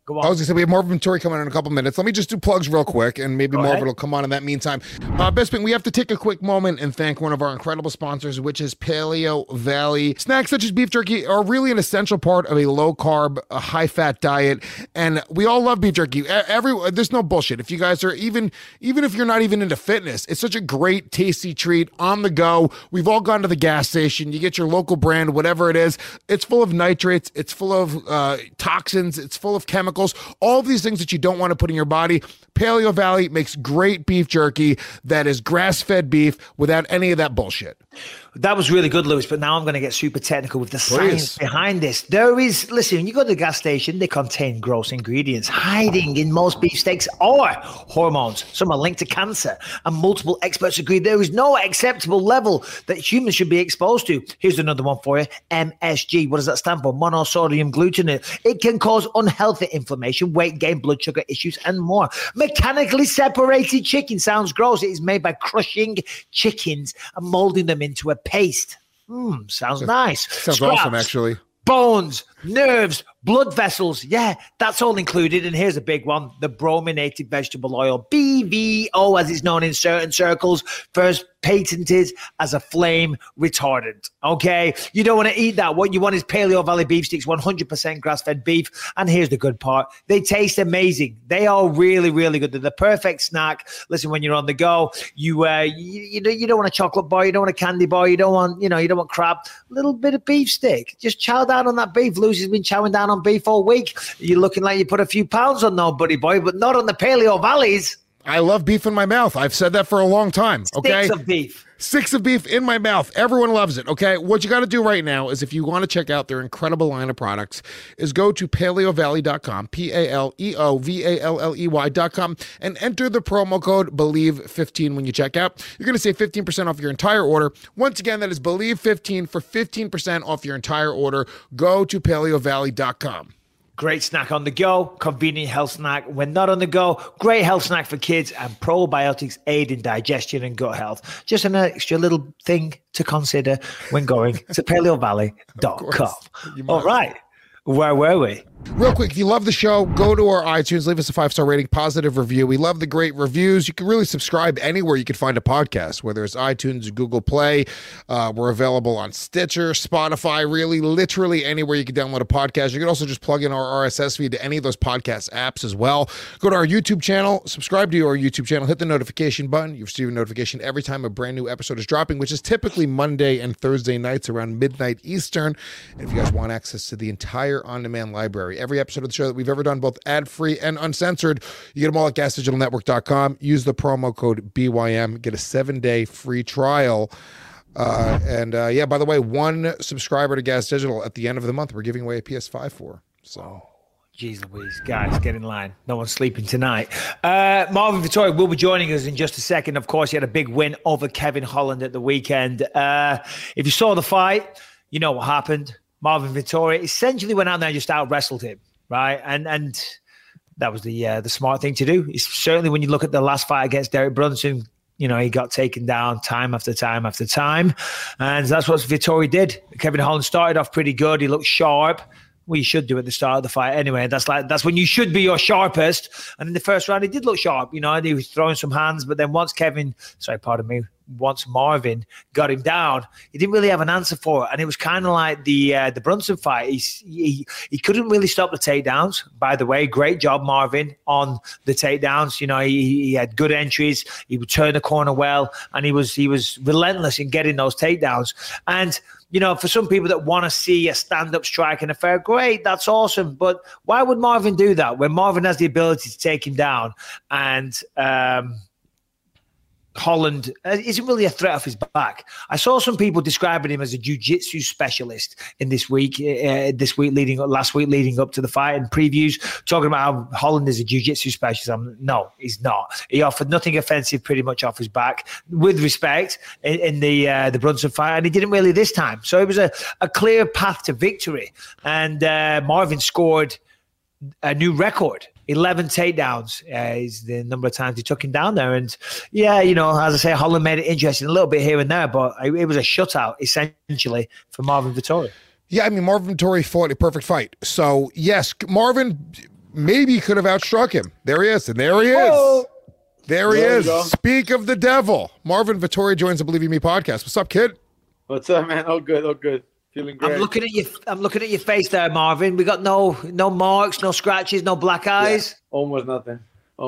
Go on. I was going to say, we have Marvin Vettori coming in a couple minutes. Let me just do plugs real quick, and maybe Marvin will come on in that meantime. Bisping, we have to take a quick moment and thank one of our incredible sponsors, which is Paleo Valley. Snacks such as beef jerky are really an essential part of a low-carb, high-fat diet, and we all love beef jerky. There's no bullshit. If you guys are, even if you're not even into fitness, it's such a great, tasty treat on the go. We've all gone to the gas station. You get your local brand, whatever it is. It's full of nitrates. It's full of toxins. It's full of chemicals. All of these things that you don't want to put in your body. Paleo Valley makes great beef jerky that is grass-fed beef without any of that bullshit. That was really good, Lewis, but now I'm going to get super technical with the science behind this. Listen, when you go to the gas station, they contain gross ingredients hiding in most beef steaks or hormones. Some are linked to cancer, and multiple experts agree there is no acceptable level that humans should be exposed to. Here's another one for you, MSG. What does that stand for? Monosodium glutamate. It can cause unhealthy inflammation, weight gain, blood sugar issues, and more. Mechanically separated chicken sounds gross. It is made by crushing chickens and molding them into a paste. Sounds nice. Sounds Scraps, awesome, actually. Bones, nerves, blood vessels. Yeah, that's all included. And here's a big one, the brominated vegetable oil, BVO, as it's known in certain circles, first patented as a flame retardant. Okay, you don't want to eat that. What you want is Paleo Valley beef sticks, 100% grass-fed beef. And here's the good part, they taste amazing. They are really, really good. They're the perfect snack. Listen, when you're on the go, you don't want a chocolate bar, you don't want a candy bar, you don't want crap. A little bit of beef stick. Just chow down on that beef. Lucy's been chowing down on beef all week. You're looking like you put a few pounds on now, buddy boy, but not on the Paleo Valleys. I love beef in my mouth. I've said that for a long time. Okay. Sticks of beef. Sticks of beef in my mouth. Everyone loves it. Okay. What you got to do right now is, if you want to check out their incredible line of products, is go to paleovalley.com, PALEOVALLEY.com, and enter the promo code BELIEVE15 when you check out. You're going to save 15% off your entire order. Once again, that is BELIEVE15 for 15% off your entire order. Go to paleovalley.com. Great snack on the go, convenient health snack when not on the go, great health snack for kids, and probiotics aid in digestion and gut health. Just an extra little thing to consider when going to paleovalley.com. All right. Where were we? Real quick, if you love the show, go to our iTunes, leave us a 5-star rating, positive review. We love the great reviews. You can really subscribe anywhere you can find a podcast, whether it's iTunes, Google Play. We're available on Stitcher, Spotify, really, literally anywhere you can download a podcast. You can also just plug in our RSS feed to any of those podcast apps as well. Go to our YouTube channel, subscribe to our YouTube channel, hit the notification button. You receive a notification every time a brand new episode is dropping, which is typically Monday and Thursday nights around midnight Eastern. And if you guys want access to the entire on-demand library, every episode of the show that we've ever done, both ad-free and uncensored, you get them all at gasdigitalnetwork.com. Use the promo code BYM, get a 7-day free trial. By the way, one subscriber to Gas Digital at the end of the month, we're giving away a PS5 for. So, Jeez Louise, guys, get in line. No one's sleeping tonight. Marvin Vettori will be joining us in just a second. Of course, he had a big win over Kevin Holland at the weekend. If you saw the fight, you know what happened. Marvin Vettori essentially went out there and just out-wrestled him, right? And that was the smart thing to do. It's certainly, when you look at the last fight against Derek Brunson, he got taken down time after time after time. And that's what Vettori did. Kevin Holland started off pretty good. He looked sharp. Well, you should do at the start of the fight anyway. That's when you should be your sharpest. And in the first round, he did look sharp. He was throwing some hands. But then once Marvin got him down, he didn't really have an answer for it. And it was kind of like the Brunson fight. He couldn't really stop the takedowns. By the way, great job, Marvin, on the takedowns. He had good entries. He would turn the corner well, and he was relentless in getting those takedowns. And for some people that want to see a stand-up strike in a fair, great, that's awesome. But why would Marvin do that when Marvin has the ability to take him down? And Holland isn't really a threat off his back. I saw some people describing him as a jiu-jitsu specialist in last week leading up to the fight, and previews talking about how Holland is a jiu-jitsu specialist. No, he's not. He offered nothing offensive pretty much off his back, with respect, in the Brunson fight, and he didn't really this time. So it was a clear path to victory, and Marvin scored a new record. 11 takedowns is the number of times he took him down there. And as I say, Holland made it interesting a little bit here and there, but it was a shutout essentially for Marvin Vettori. Yeah, Marvin Vettori fought a perfect fight. So yes, Marvin maybe could have outstruck him. There he is, and there he is. Oh. There he is. Speak of the devil. Marvin Vettori joins the Believe You Me podcast. What's up, kid? What's up, man? All good. Feeling great. I'm looking at your face there, Marvin. We got no marks, no scratches, no black eyes. Yeah, almost nothing.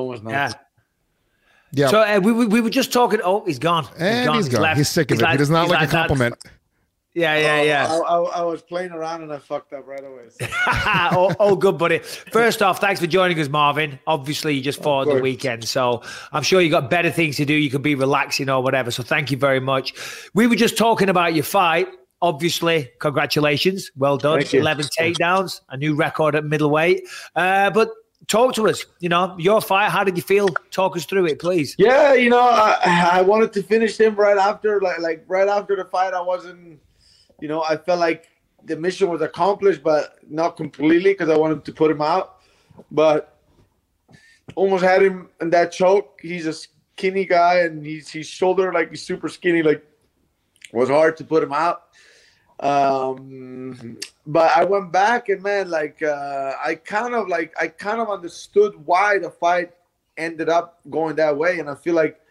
Yeah. So we were just talking. Oh, he's gone. He's gone. He's sick of it. He does not like a compliment. Yeah. I was playing around and I fucked up right away. So. all good, buddy. First off, thanks for joining us, Marvin. Obviously, you just fought the weekend, so I'm sure you got better things to do. You could be relaxing or whatever. So thank you very much. We were just talking about your fight. Obviously, congratulations. Well done. 11 takedowns, a new record at middleweight. But talk to us. Your fight. How did you feel? Talk us through it, please. Yeah, I wanted to finish him right after, like right after the fight. I wasn't. I felt like the mission was accomplished, but not completely because I wanted to put him out. But almost had him in that choke. He's a skinny guy, and his shoulder, like, he's super skinny. Like, was hard to put him out. But I went back and, man, like, I kind of understood why the fight ended up going that way, and I feel like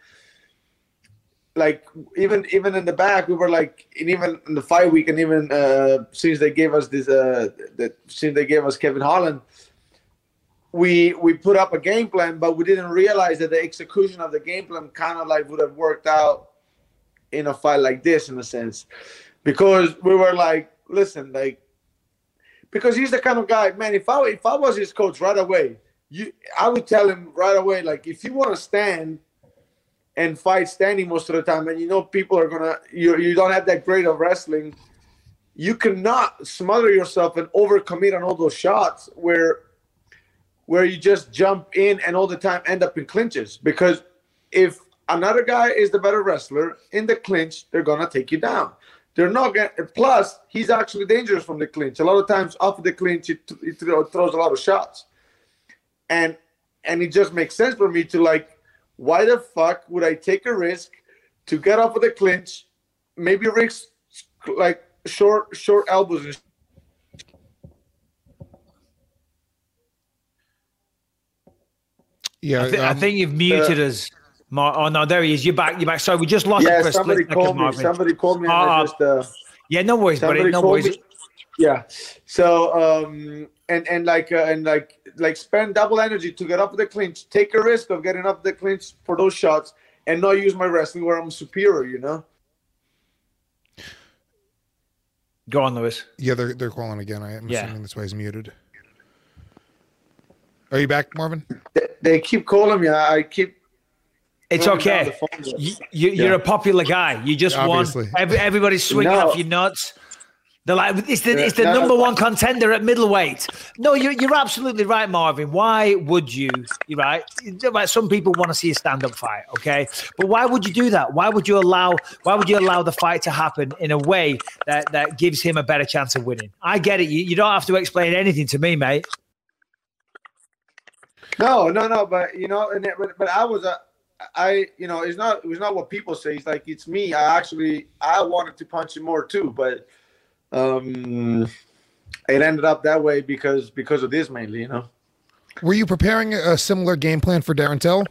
even in the back, we were like, and even in the fight week, and even since they gave us since they gave us Kevin Holland, we put up a game plan, but we didn't realize that the execution of the game plan kind of like would have worked out in a fight like this, in a sense, because we were like, listen, like, because he's the kind of guy, man. If I was his coach right away, I would tell him right away, like, if you want to stand and fight standing most of the time, and people are gonna, you don't have that grade of wrestling, you cannot smother yourself and overcommit on all those shots where you just jump in and all the time end up in clinches. Because if another guy is the better wrestler in the clinch, they're gonna take you down. They're not gonna. Plus, he's actually dangerous from the clinch. A lot of times off of the clinch, he throws a lot of shots, and it just makes sense for me to, like, why the fuck would I take a risk to get off of the clinch, maybe risk like short elbows? Yeah, I think you've muted us. Oh no, there he is. You're back. Sorry, we just lost. Yeah, somebody called me. Somebody called me. Yeah, no worries, buddy. No worries. Yeah. So and spend double energy to get up the clinch, take a risk of getting up the clinch for those shots, and not use my wrestling where I'm superior, Go on, Lewis. Yeah, they're calling again. I'm assuming that's why he's muted. Are you back, Marvin? They keep calling me. I keep. It's okay. You're a popular guy. You just Obviously. won. Everybody's swinging off your nuts. They're like, it's the number one contender at middleweight. No, you're absolutely right, Marvin. Why would you? You're right. Some people want to see a stand-up fight, okay? But why would you do that? Why would you allow the fight to happen in a way that gives him a better chance of winning? I get it. You don't have to explain anything to me, mate. No, but but it's not what people say. It's like, it's me. I wanted to punch him more too, but it ended up that way because of this mainly, Were you preparing a similar game plan for Darren Till?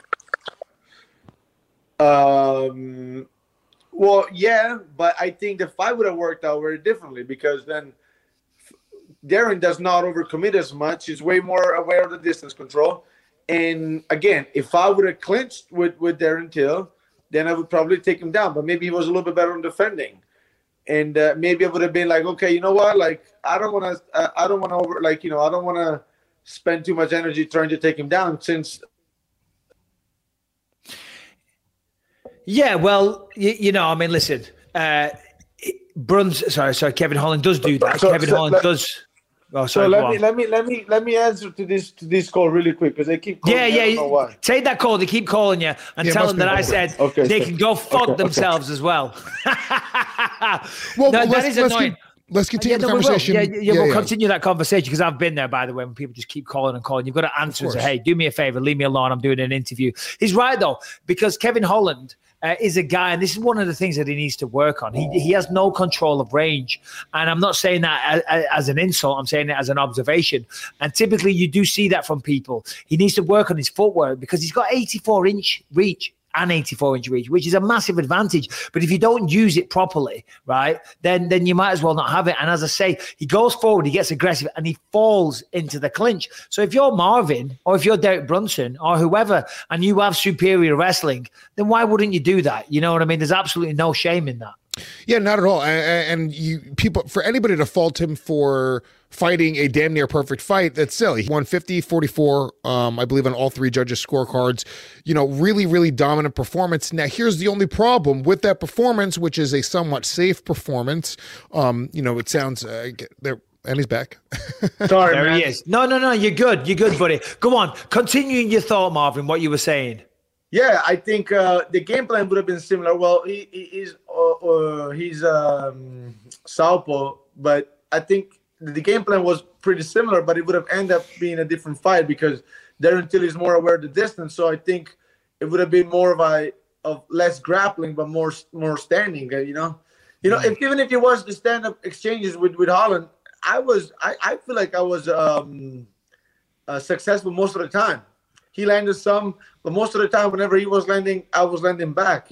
Well, yeah, but I think the fight would have worked out very differently, because then Darren does not overcommit as much. He's way more aware of the distance control. And again, if I would have clinched with Darren Till, then I would probably take him down. But maybe he was a little bit better in defending. And maybe I would have been like, okay, you know what? Like, I don't want to spend too much energy trying to take him down, since. Yeah, well, listen, Kevin Holland does do that. Kevin Holland does. Oh, sorry, so let me answer to this call really quick, because they keep calling me. I don't know why. Take that call. They keep calling you, and tell them that I said they can go fuck themselves as well. Well, that is annoying. Let's continue the conversation. We'll continue that conversation, because I've been there, by the way, when people just keep calling and calling. You've got to answer and say, hey, do me a favor, leave me alone. I'm doing an interview. He's right, though, because Kevin Holland is a guy, and this is one of the things that he needs to work on. He has no control of range. And I'm not saying that as an insult. I'm saying it as an observation. And typically you do see that from people. He needs to work on his footwork because he's got 84-inch reach and 84-inch reach, which is a massive advantage. But if you don't use it properly, right, then you might as well not have it. And as I say, he goes forward, he gets aggressive, and he falls into the clinch. So if you're Marvin or if you're Derek Brunson or whoever, and you have superior wrestling, then why wouldn't you do that? You know what I mean? There's absolutely no shame in that. Yeah, not at all. And for anybody to fault him for fighting a damn near perfect fight, that's silly. He won 50-44, I believe, on all three judges' scorecards. Really, really dominant performance. Now, here's the only problem with that performance, which is a somewhat safe performance. It sounds there. And he's back. Sorry, there he is. No, you're good. You're good, buddy. Go on. Continuing your thought, Marvin, what you were saying. Yeah, I think the game plan would have been similar. Well, he's southpaw, but I think the game plan was pretty similar, but it would have ended up being a different fight because Darren Till is more aware of the distance. So I think it would have been more of less grappling, but more standing. Even if you watch the stand-up exchanges with Holland, I feel like I was successful most of the time. He landed some, but most of the time, whenever he was landing, I was landing back.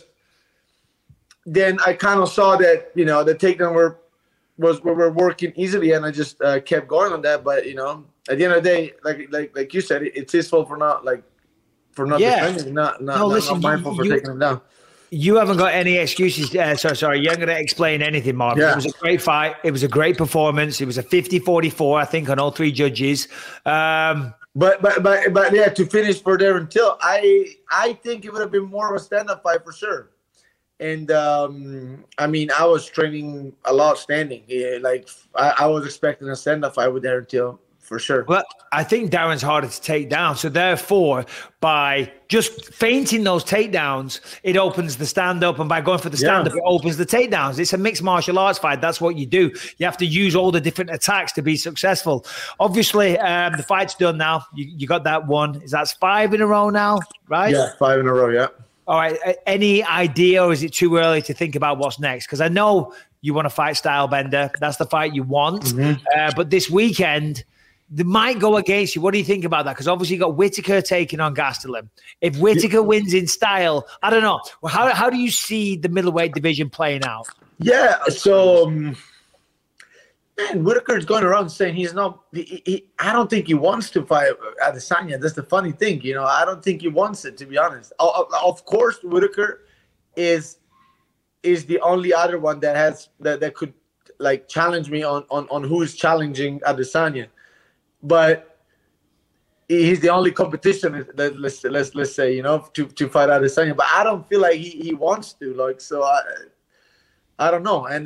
Then I kind of saw that, the takedown were working easily, and I just kept going on that. But at the end of the day, like you said, it's his fault for not defending, not mindful for taking him down. You haven't got any excuses. Sorry, you ain't going to explain anything, Marvin. Yeah. It was a great fight. It was a great performance. It was a 50-44, I think, on all three judges. But yeah, to finish for Darren Till, I think it would have been more of a stand-up fight for sure. And I was training a lot standing. Yeah, I was expecting a stand-up fight with Darren Till for sure. Well, I think Darren's harder to take down. So therefore, by just feinting those takedowns, it opens the stand-up, and by going for the stand-up, it opens the takedowns. It's a mixed martial arts fight. That's what you do. You have to use all the different attacks to be successful. Obviously, the fight's done now. You got that one. That's 5 in a row now, right? Yeah, 5 in a row, yeah. All right. Any idea, or is it too early to think about what's next? Because I know you want to fight Stylebender. That's the fight you want. Mm-hmm. But this weekend, they might go against you. What do you think about that? Because obviously you got Whittaker taking on Gastelum. If Whittaker wins in style, I don't know. How do you see the middleweight division playing out? Yeah, so Whittaker's going around saying he's not. I don't think he wants to fight Adesanya. That's the funny thing, I don't think he wants it, to be honest. Of course, Whittaker is the only other one that has that could challenge me on who is challenging Adesanya. But he's the only competition that let's say to fight Adesanya. But I don't feel like he wants to so I don't know. And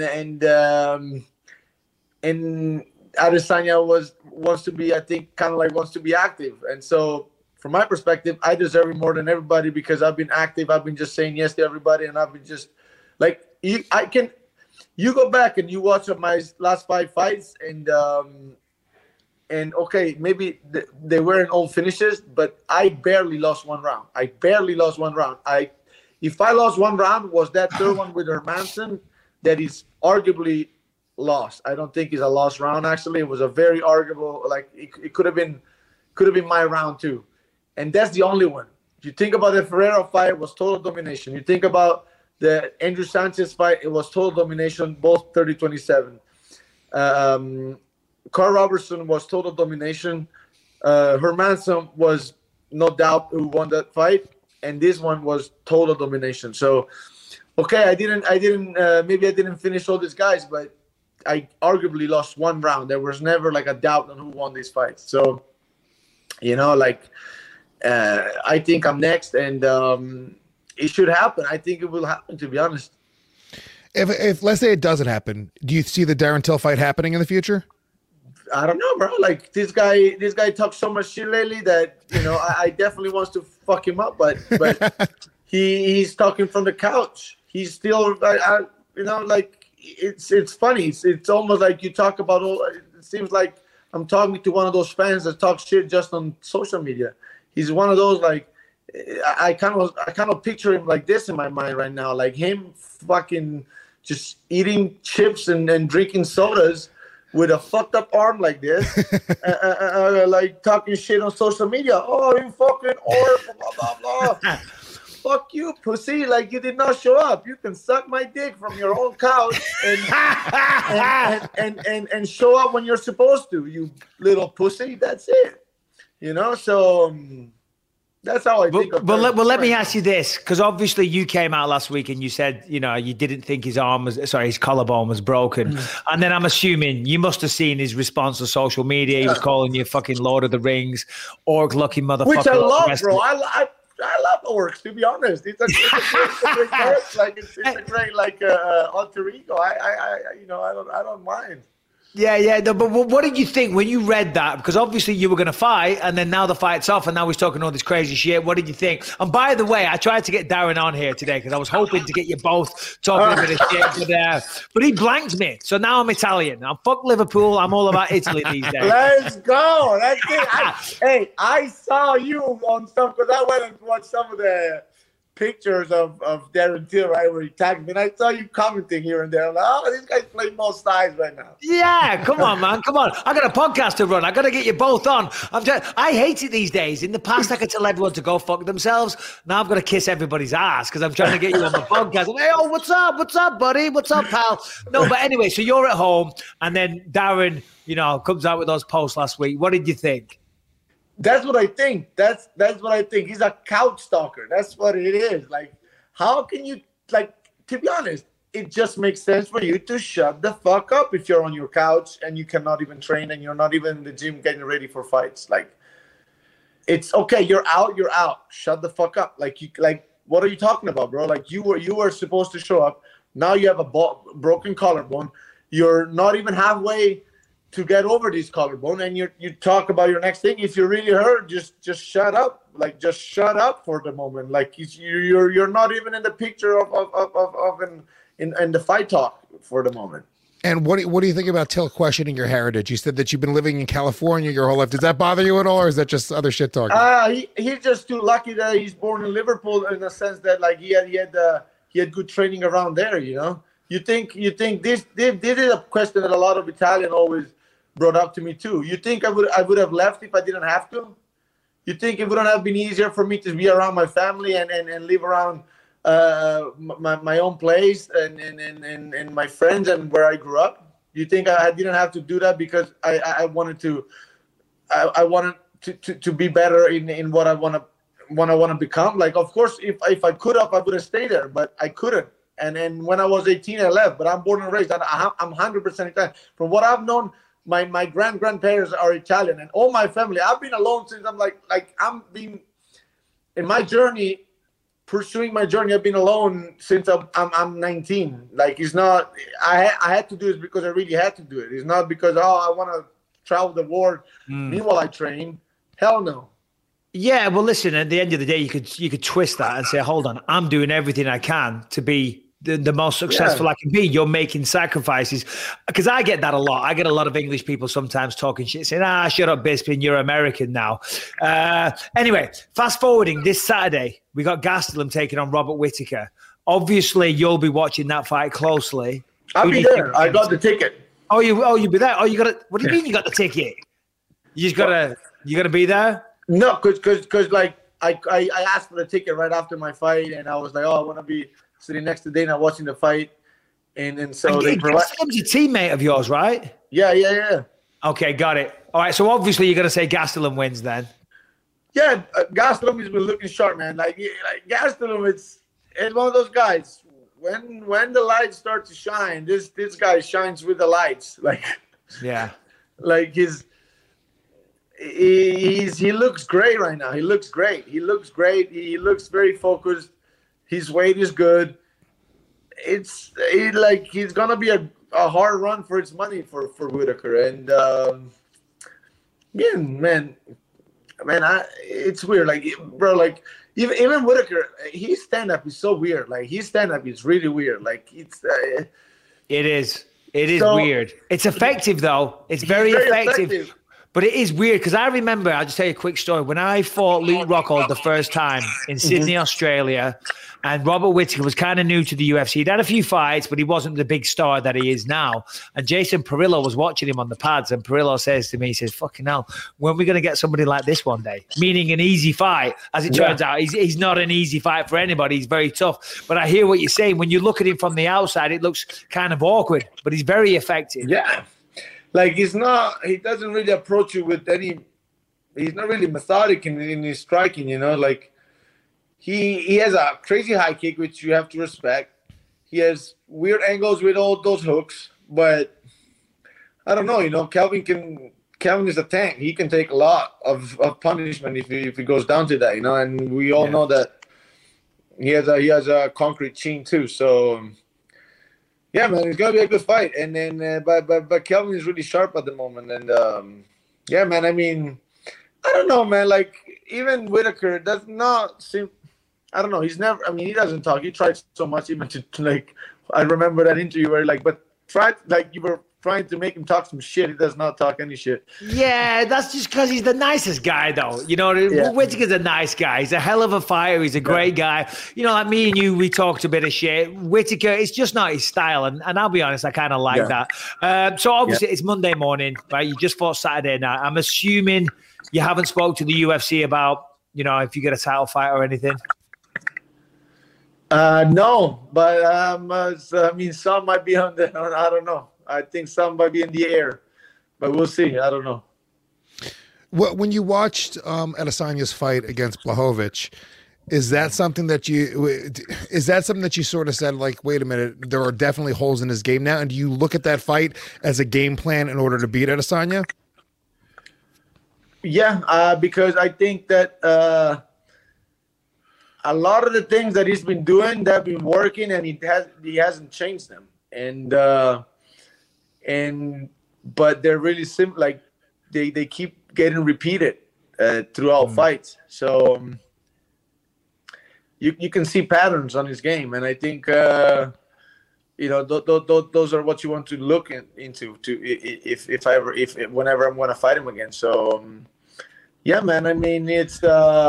Adesanya wants to be, I think, kind of wants to be active. And so from my perspective, I deserve it more than everybody because I've been active. I've been just saying yes to everybody, and I've been just you go back and you watch my last 5 fights and okay, maybe they weren't all finishes, but I barely lost one round. If I lost one round, was that third one with Hermanson that is arguably lost. I don't think it's a lost round. Actually, it was a very arguable. It could have been my round too, and that's the only one. If you think about the Ferreira fight, it was total domination. You think about the Andrew Sanchez fight, it was total domination, both 30-27. Carl Robertson was total domination. Hermanson was no doubt who won that fight, and this one was total domination. So, okay, I didn't maybe I didn't finish all these guys, but I arguably lost one round. There was never a doubt on who won this fight. So, I think I'm next, and it should happen. I think it will happen, to be honest. If let's say it doesn't happen, do you see the Darren Till fight happening in the future? I don't know, bro. This guy talks so much shit lately that I definitely wants to fuck him up, but he's talking from the couch. He's still it's funny. It's almost like you talk about it seems like I'm talking to one of those fans that talk shit just on social media. He's one of those I kind of picture him like this in my mind right now, like him fucking just eating chips and drinking sodas with a fucked up arm like this, like talking shit on social media. Oh, you fucking blah blah blah. Fuck you, pussy! Like you did not show up. You can suck my dick from your own couch and show up when you're supposed to. You little pussy. That's it. You know. So that's how I think. But let me ask you this, because obviously you came out last week and you said, you know, you didn't think his collarbone was broken. And then I'm assuming you must have seen his response to social media. He was calling you fucking Lord of the Rings, orc looking motherfucker. Which I love, bro. I love orcs, to be honest. It's a great character. Like it's a great alter ego. I don't mind. Yeah. No, but what did you think when you read that? Because obviously you were going to fight, and then now the fight's off, and now he's talking all this crazy shit. What did you think? And by the way, I tried to get Darren on here today because I was hoping to get you both talking a bit of shit, but he blanked me. So now I'm Italian. I'm fuck Liverpool. I'm all about Italy these days. Let's go. That's it. I saw you on stuff because I went and watched some of the pictures of Darren Till, right, where he tagged me, and I saw you commenting here and there. I'm like, oh, this guy's playing most sides right now. Yeah, come on, man, come on. I got a podcast to run. I got to get you both on. I hate it these days. In the past, I could tell everyone to go fuck themselves. Now I've got to kiss everybody's ass because I'm trying to get you on the podcast. I'm, hey, oh, what's up, buddy? What's up, pal? No, but anyway, so you're at home, and then Darren, you know, comes out with those posts last week. What did you think? That's what I think. That's what I think. He's a couch stalker. That's what it is. Like, how can you, like, to be honest, it just makes sense for you to shut the fuck up if you're on your couch and you cannot even train and you're not even in the gym getting ready for fights. Like, it's okay. You're out. Shut the fuck up. Like, what are you talking about, bro? Like, you were supposed to show up. Now you have a broken collarbone. You're not even halfway to get over this collarbone, and you talk about your next thing. If you're really hurt, just shut up. Like, just shut up for the moment. Like, you're not even in the picture in the fight talk for the moment. And what do you think about Till questioning your heritage? You said that you've been living in California your whole life. Does that bother you at all, or is that just other shit talking? He's just too lucky that he's born in Liverpool, in the sense that, like, he had good training around there. You know, you think this is a question that a lot of Italian always brought up to me too. You think I would have left if I didn't have to? You think it wouldn't have been easier for me to be around my family and live around my own place and my friends and where I grew up? You think I didn't have to do that because I wanted to be better in what I want to become? Like, of course, if I could have, I would have stayed there, but I couldn't. And then when I was 18, I left. But I'm born and raised. I'm 100% Italian. From what I've known, my grandparents are Italian, and all my family. I've been alone since I'm being in my journey, pursuing my journey. I've been alone since I'm 19. Like, it's not. I had to do it because I really had to do it. It's not because I want to travel the world. Meanwhile, I train. Hell no. Yeah, well, listen. At the end of the day, you could twist that and say, "Hold on, I'm doing everything I can to be the most successful I can be." You're making sacrifices, because I get that a lot. I get a lot of English people sometimes talking shit, saying, shut up, Bisping, you're American now. Anyway, fast forwarding, this Saturday, we got Gastelum taking on Robert Whittaker. Obviously, you'll be watching that fight closely. I'll be there. I got the ticket. Oh, you'll be there? Oh, you got it? What do you mean you got the ticket? You gotta be there? No, because like I asked for the ticket right after my fight, and I was like, I want to be sitting next to Dana watching the fight, and so they provide. Gastelum's a teammate of yours, right? Yeah. Okay, got it. All right, so obviously you're gonna say Gastelum wins then. Yeah, Gastelum has been looking sharp, man. Like Gastelum, it's one of those guys. When the lights start to shine, this guy shines with the lights. Like, yeah, like he looks great right now. He looks great. He looks very focused. His weight is good. It's he's gonna be a hard run for its money for Whittaker. And it's weird. Like, bro, like even Whittaker, his stand up is so weird. Like, his stand up is really weird. Like, it's it is so weird. It's effective though. It's very effective. But it is weird because I remember, I'll just tell you a quick story. When I fought Luke Rockhold the first time in Sydney, Australia, and Robert Whittaker was kind of new to the UFC. He'd had a few fights, but he wasn't the big star that he is now. And Jason Perillo was watching him on the pads, and Perillo says to me, he says, fucking hell, when are we going to get somebody like this one day? Meaning an easy fight. As it turns out, he's not an easy fight for anybody. He's very tough. But I hear what you're saying. When you look at him from the outside, it looks kind of awkward, but he's very effective. Yeah. Like, he doesn't really approach you with he's not really methodic in his striking, you know, like he has a crazy high kick, which you have to respect. He has weird angles with all those hooks, but I don't know, you know, Calvin is a tank. He can take a lot of punishment if he goes down to that, you know, and we all know that he has a concrete chin too, so yeah, man, it's gonna be a good fight. And then, but Kelvin is really sharp at the moment. And yeah, man, I mean, I don't know, man. Like, even Whittaker does not seem. I don't know. He's never. I mean, he doesn't talk. He tried so much, even to like. I remember that interview where you were trying to make him talk some shit. He does not talk any shit. Yeah, that's just because he's the nicest guy, though. You know, Whittaker's a nice guy. He's a hell of a fighter. He's a great guy. You know, like me and you, we talked a bit of shit. Whittaker, it's just not his style. And I'll be honest, I kind of like that. So obviously, it's Monday morning, right? You just fought Saturday night. I'm assuming you haven't spoke to the UFC about, you know, if you get a title fight or anything. No, but I mean, some might be on the. I don't know. I think some might be in the air, but we'll see. I don't know. When you watched Adesanya's fight against Blachowicz, is that something that you sort of said, like, wait a minute, there are definitely holes in his game now? And do you look at that fight as a game plan in order to beat Adesanya? Yeah, because I think that a lot of the things that he's been doing, they've been working, and he hasn't changed them. But they're really simple. Like, they keep getting repeated throughout fights. So you can see patterns on his game, and I think you know, those are what you want to look into whenever I'm going to fight him again. So yeah, man. I mean, it's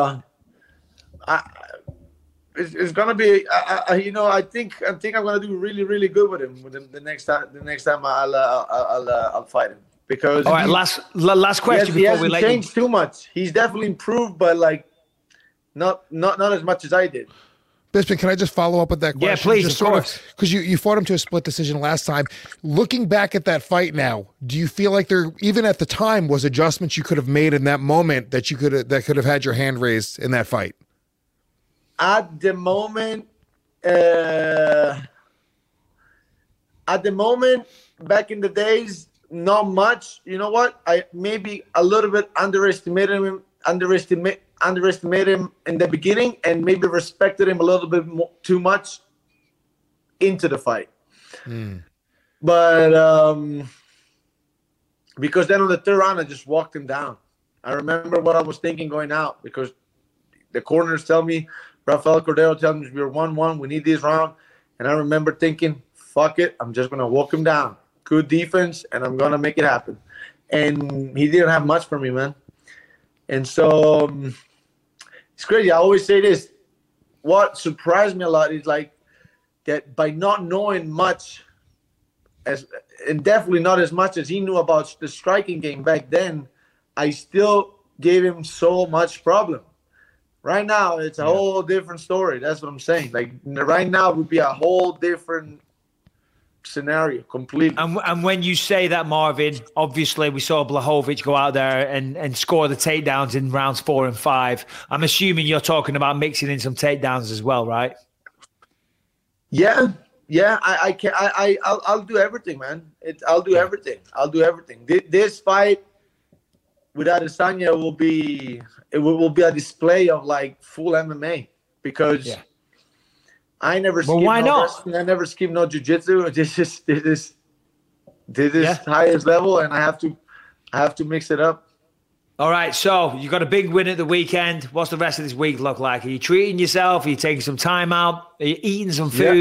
gonna be. You know, I think I'm gonna do really, really good with him the next time I'll fight him. Because all right, last question he hasn't changed too much. He's definitely improved, but like not as much as I did. Bisping, can I just follow up with that question? Yeah, please, just of course. Because you fought him to a split decision last time. Looking back at that fight now, do you feel like there, even at the time, was adjustments you could have made in that moment that could have had your hand raised in that fight? At the moment, back in the days, not much. You know what? I maybe a little bit underestimated him in the beginning, and maybe respected him a little bit too much into the fight. But because then on the third round, I just walked him down. I remember what I was thinking going out, because the corners tell me, Rafael Cordero tells me, we're 1-1, we need this round. And I remember thinking, fuck it, I'm just going to walk him down. Good defense, and I'm going to make it happen. And he didn't have much for me, man. And so it's crazy. I always say this. What surprised me a lot is like that by not knowing much, and definitely not as much as he knew about the striking game back then, I still gave him so much problem. Right now, it's a whole different story. That's what I'm saying. Like, right now would be a whole different scenario completely. And when you say that, Marvin, obviously we saw Blachowicz go out there and score the takedowns in rounds 4 and 5. I'm assuming you're talking about mixing in some takedowns as well, right? Yeah. I'll do everything, man. I'll do everything. This fight with Adesanya will be a display of like full MMA, because I never skip wrestling. I never skip no jiu-jitsu. This is highest level, and I have to mix it up. All right, so you got a big win at the weekend. What's the rest of this week look like? Are you treating yourself? Are you taking some time out? Are you eating some food?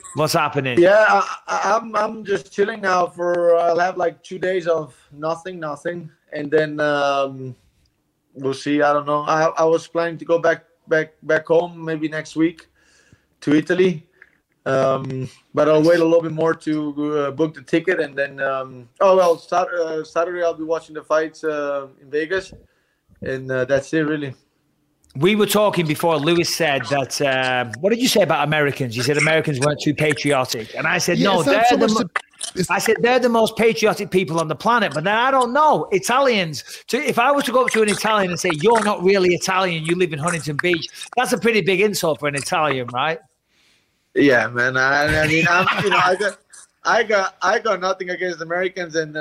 What's happening? Yeah, I'm just chilling now I'll have like 2 days of nothing, and then we'll see. I don't know. I was planning to go back home maybe next week to Italy, but I'll wait a little bit more to book the ticket, and then Saturday I'll be watching the fights in Vegas, and that's it really. We were talking before. Lewis said that. What did you say about Americans? You said Americans weren't too patriotic, and I said no. I said they're the most patriotic people on the planet. But then I don't know Italians. If I was to go up to an Italian and say you're not really Italian, you live in Huntington Beach, that's a pretty big insult for an Italian, right? Yeah, man. I mean, I got nothing against Americans, and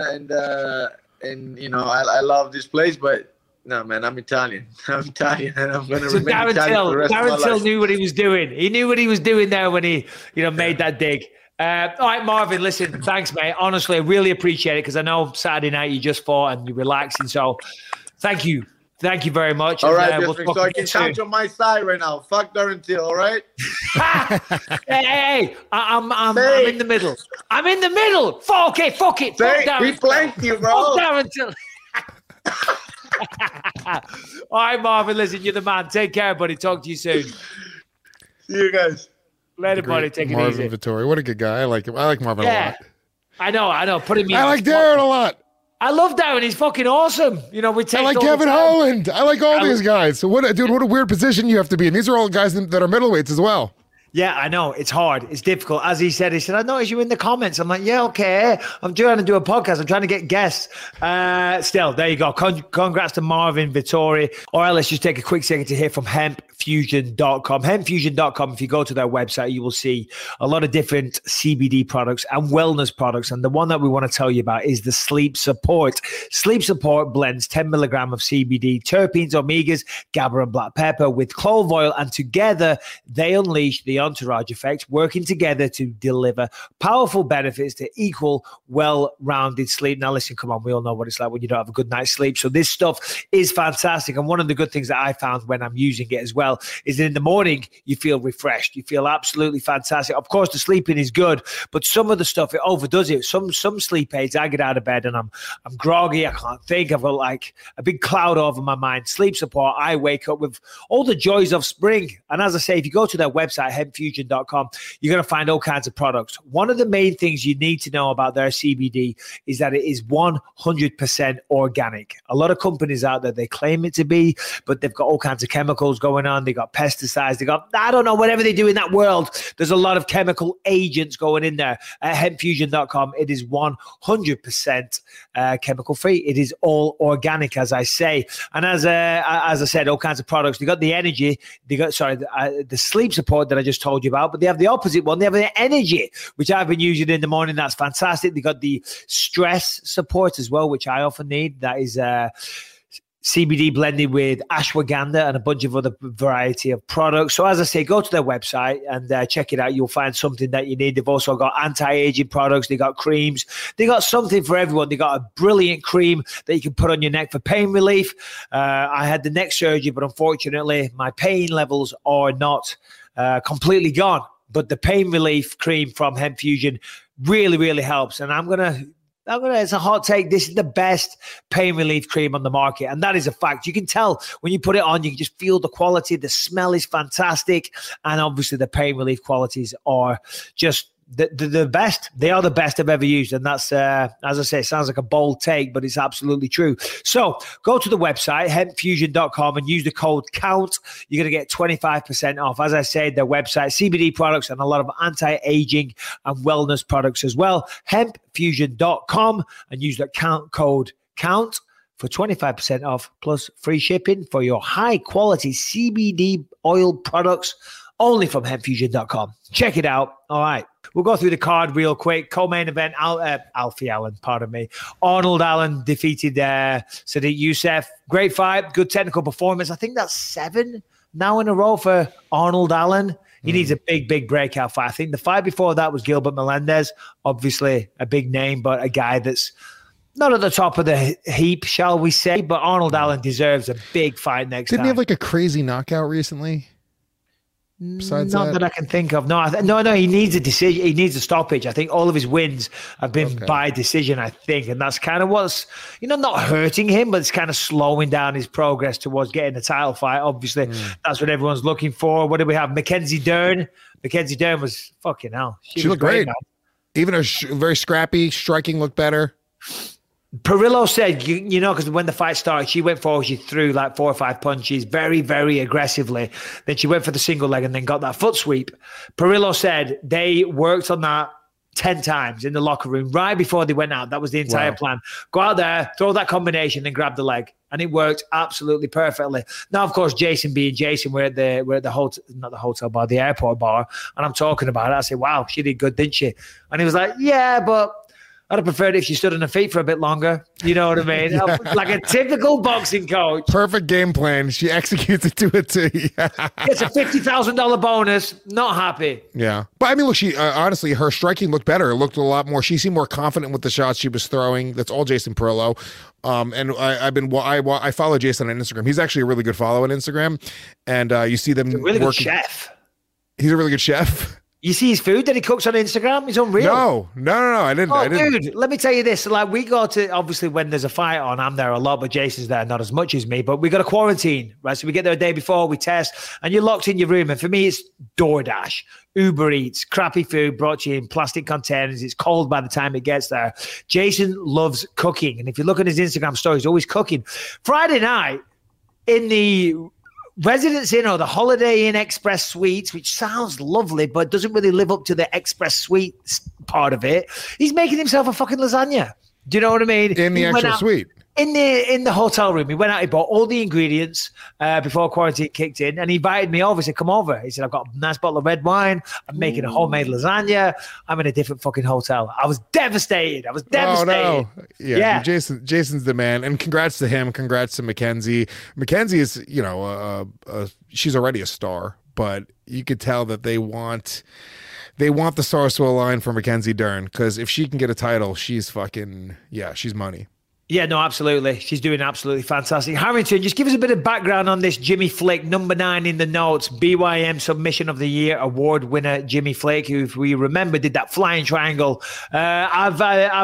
I love this place, but. No, man, I'm Italian. And I'm going to remain Italian for the rest of my life. Darren Till knew what he was doing. He knew what he was doing there when he, made that dig. All right, Marvin, listen, thanks, mate. Honestly, I really appreciate it because I know Saturday night you just fought and you're relaxing. So thank you. Thank you very much. All right, so I can count on my side right now. Fuck Darren Till, all right? hey, I'm in the middle. I'm in the middle. Fuck it. Fuck we blanked you, bro. Fuck Darren Till. All right, Marvin, listen, you're the man. Take care, buddy. Talk to you soon. See you guys. Later, buddy. Take it easy. Marvin Vettori. What a good guy. I like him. I like Marvin a lot. I know. Put him in. I like Darren a lot. I love Darren. He's fucking awesome. I like Kevin Holland. I like all these guys. So what a weird position you have to be in. These are all guys that are middleweights as well. Yeah, I know. It's hard. It's difficult. As he said, I noticed you in the comments. I'm like, yeah, okay. I'm trying to do a podcast. I'm trying to get guests. Still, there you go. Congrats to Marvin Vettori. All right, let's just take a quick second to hear from hempfusion.com. Hempfusion.com, if you go to their website, you will see a lot of different CBD products and wellness products. And the one that we want to tell you about is the Sleep Support. Sleep Support blends 10 milligram of CBD, terpenes, omegas, GABA, and black pepper with clove oil. And together, they unleash the entourage effect, working together to deliver powerful benefits to equal well-rounded sleep. Now, listen, come on, we all know what it's like when you don't have a good night's sleep. So this stuff is fantastic. And one of the good things that I found when I'm using it as well is that in the morning, you feel refreshed. You feel absolutely fantastic. Of course, the sleeping is good, but some of the stuff, it overdoes it. Some sleep aids, I get out of bed and I'm groggy. I can't think. I've got like a big cloud over my mind. Sleep Support, I wake up with all the joys of spring. And as I say, if you go to their website, hempfusion.com, you're going to find all kinds of products. One of the main things you need to know about their CBD is that it is 100% organic. A lot of companies out there, they claim it to be, but they've got all kinds of chemicals going on. They got pesticides. They got, I don't know, whatever they do in that world. There's a lot of chemical agents going in there. At hempfusion.com, it is 100% chemical free. It is all organic, as I say. And as I said, all kinds of products. They got the energy. They got, the Sleep Support that I just told you about, but they have the opposite one. They have the energy, which I've been using in the morning. That's fantastic. They got the stress support as well, which I often need. That is CBD blended with ashwagandha and a bunch of other variety of products. So as I say, go to their website and check it out. You'll find something that you need. They've also got anti-aging products. They got creams. They got something for everyone. They got a brilliant cream that you can put on your neck for pain relief. I had the neck surgery, but unfortunately my pain levels are not completely gone. But the pain relief cream from Hemp Fusion really, really helps. And I'm gonna, it's a hot take. This is the best pain relief cream on the market. And that is a fact. You can tell when you put it on, you can just feel the quality. The smell is fantastic. And obviously the pain relief qualities are just the best. They are the best I've ever used. And that's, as I say, it sounds like a bold take, but it's absolutely true. So go to the website, hempfusion.com, and use the code COUNT. You're going to get 25% off. As I said, their website, CBD products and a lot of anti-aging and wellness products as well. Hempfusion.com, and use the code COUNT for 25% off plus free shipping for your high-quality CBD oil products only from hempfusion.com. Check it out. All right. We'll go through the card real quick. Co-main event, Alfie Allen, pardon me. Arnold Allen defeated Sadiq Youssef. Great fight, good technical performance. I think that's 7 now in a row for Arnold Allen. He needs a big, big breakout fight. I think the fight before that was Gilbert Melendez. Obviously a big name, but a guy that's not at the top of the heap, shall we say. But Arnold Allen deserves a big fight next time. Didn't he have like a crazy knockout recently? Besides Not that I can think of. No, no. He needs a decision. He needs a stoppage. I think all of his wins have been by decision, I think. And that's kind of what's, not hurting him, but it's kind of slowing down his progress towards getting a title fight. Obviously, that's what everyone's looking for. What do we have? Mackenzie Dern. Mackenzie Dern was fucking hell. She looked great. Man. Even her very scrappy, striking looked better. Perillo said, because when the fight started, she went forward, she threw like 4 or 5 punches very, very aggressively. Then she went for the single leg and then got that foot sweep. Perillo said they worked on that 10 times in the locker room right before they went out. That was the entire plan. Go out there, throw that combination, and grab the leg. And it worked absolutely perfectly. Now, of course, Jason being Jason, we're at the hotel, not the hotel bar, the airport bar, and I'm talking about it. I said, wow, she did good, didn't she? And he was like, yeah, but I'd have preferred it if she stood on her feet for a bit longer. You know what I mean? Like a typical boxing coach. Perfect game plan. She executes it to a T. Gets a $50,000 bonus. Not happy. Yeah. But I mean, look, she honestly, her striking looked better. It looked a lot more. She seemed more confident with the shots she was throwing. That's all Jason Perillo. And I follow Jason on Instagram. He's actually a really good follow on Instagram. And you see them. He's a really good chef. He's a really good chef. You see his food that he cooks on Instagram? He's unreal. No. I didn't. Dude, let me tell you this. Like, we go to, obviously, when there's a fight on, I'm there a lot, but Jason's there not as much as me. But we got a quarantine, right? So we get there a day before, we test, and you're locked in your room. And for me, it's DoorDash, Uber Eats, crappy food brought to you in plastic containers. It's cold by the time it gets there. Jason loves cooking. And if you look at his Instagram stories, he's always cooking. Friday night, in the Residence Inn or the Holiday Inn Express Suites, which sounds lovely, but doesn't really live up to the Express Suites part of it. He's making himself a fucking lasagna. Do you know what I mean? In the actual suite. In the hotel room. He went out, he bought all the ingredients before quarantine kicked in, and he invited me over. He said, come over. He said, I've got a nice bottle of red wine. I'm making a homemade lasagna. I'm in a different fucking hotel. I was devastated. Oh, no. Yeah. Jason's the man. And congrats to him. Congrats to Mackenzie. Mackenzie is, she's already a star, but you could tell that they want the stars to align for Mackenzie Dern, because if she can get a title, she's she's money. Yeah, no, absolutely. She's doing absolutely fantastic. Harrington, just give us a bit of background on this Jimmy Flick, number 9 in the notes, BYM Submission of the Year award winner Jimmy Flick, who, if we remember, did that flying triangle. I'm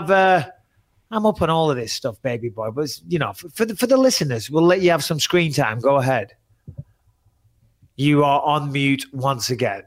up on all of this stuff, baby boy. But for the listeners, we'll let you have some screen time. Go ahead. You are on mute once again.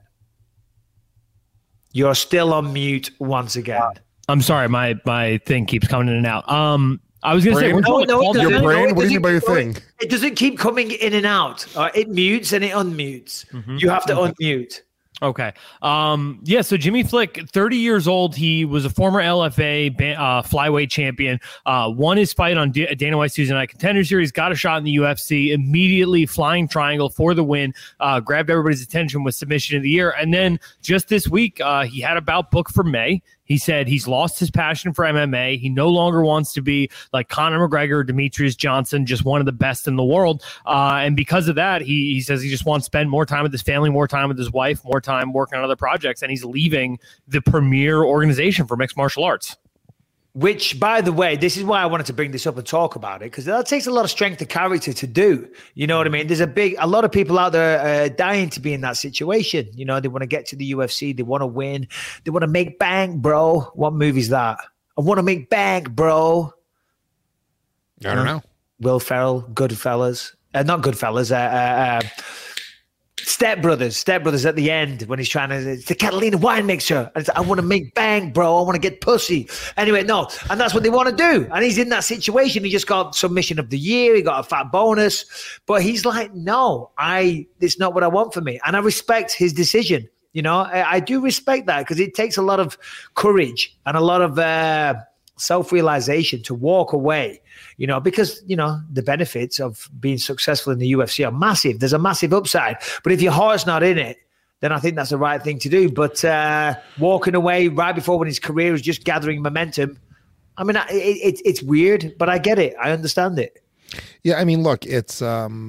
You're still on mute once again. I'm sorry, my thing keeps coming in and out. I was going to say, your brain. What do you mean by your thing? It doesn't keep coming in and out. It mutes and it unmutes. Mm-hmm. You have to unmute. Okay. So Jimmy Flick, 30 years old. He was a former LFA flyweight champion, won his fight on Dana White's Tuesday Night Contender Series, got a shot in the UFC, immediately flying triangle for the win, grabbed everybody's attention with submission of the year. And then just this week, he had a bout booked for May. He said he's lost his passion for MMA. He no longer wants to be like Conor McGregor, Demetrius Johnson, just one of the best in the world. And because of that, he says he just wants to spend more time with his family, more time with his wife, more time working on other projects. And he's leaving the premier organization for mixed martial arts. Which, by the way, this is why I wanted to bring this up and talk about it, because that takes a lot of strength of character to do. You know what I mean? There's a lot of people out there dying to be in that situation. They want to get to the UFC. They want to win. They want to make bank, bro. What movie's that? I want to make bank, bro. I don't know. Will Ferrell, Goodfellas. Not Goodfellas. Step Brothers at the end when he's trying to, it's the Catalina wine mixture. And I want to make bang, bro. I want to get pussy. Anyway, no. And that's what they want to do. And he's in that situation. He just got submission of the year. He got a fat bonus. But he's like, no, it's not what I want for me. And I respect his decision. I do respect that, because it takes a lot of courage and a lot of self-realization to walk away, because, the benefits of being successful in the UFC are massive. There's a massive upside. But if your heart's not in it, then I think that's the right thing to do. But walking away right before when his career is just gathering momentum, I mean, it's weird, but I get it. I understand it. Yeah, I mean, look, it's, he's a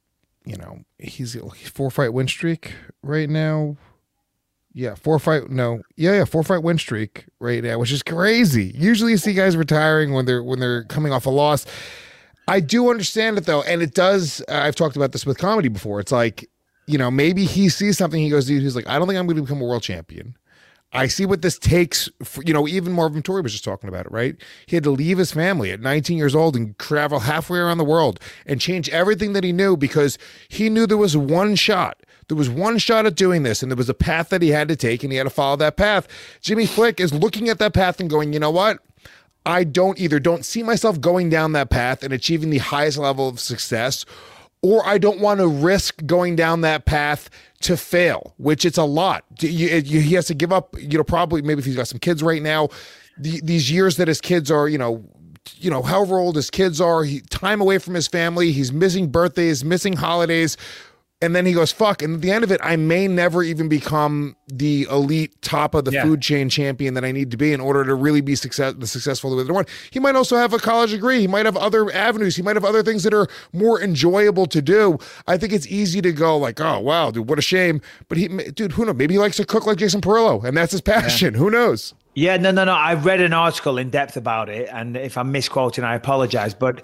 4-fight win streak right now. Yeah, 4-fight win streak right now, which is crazy. Usually you see guys retiring when they're coming off a loss. I do understand it though, and it does. I've talked about this with comedy before. It's like, maybe he sees something. He goes, dude, he's like, I don't think I'm going to become a world champion. I see what this takes for, even Marvin Vettori was just talking about it, right? He had to leave his family at 19 years old and travel halfway around the world and change everything that he knew because he knew there was one shot. There was one shot at doing this, and there was a path that he had to take, and he had to follow that path. Jimmy Flick is looking at that path and going, you know what? I don't see myself going down that path and achieving the highest level of success, or I don't want to risk going down that path to fail, which it's a lot. He has to give up, probably maybe if he's got some kids right now, these years that his kids are, however old his kids are, time away from his family, he's missing birthdays, missing holidays. And then he goes, fuck. And at the end of it, I may never even become the elite top of the food chain champion that I need to be in order to really be successful the way that I want. He might also have a college degree. He might have other avenues. He might have other things that are more enjoyable to do. I think it's easy to go like, oh, wow, dude, what a shame. But who knows? Maybe he likes to cook like Jason Perillo, and that's his passion. Yeah. Who knows? Yeah, no. I read an article in depth about it, and if I'm misquoting, I apologize. But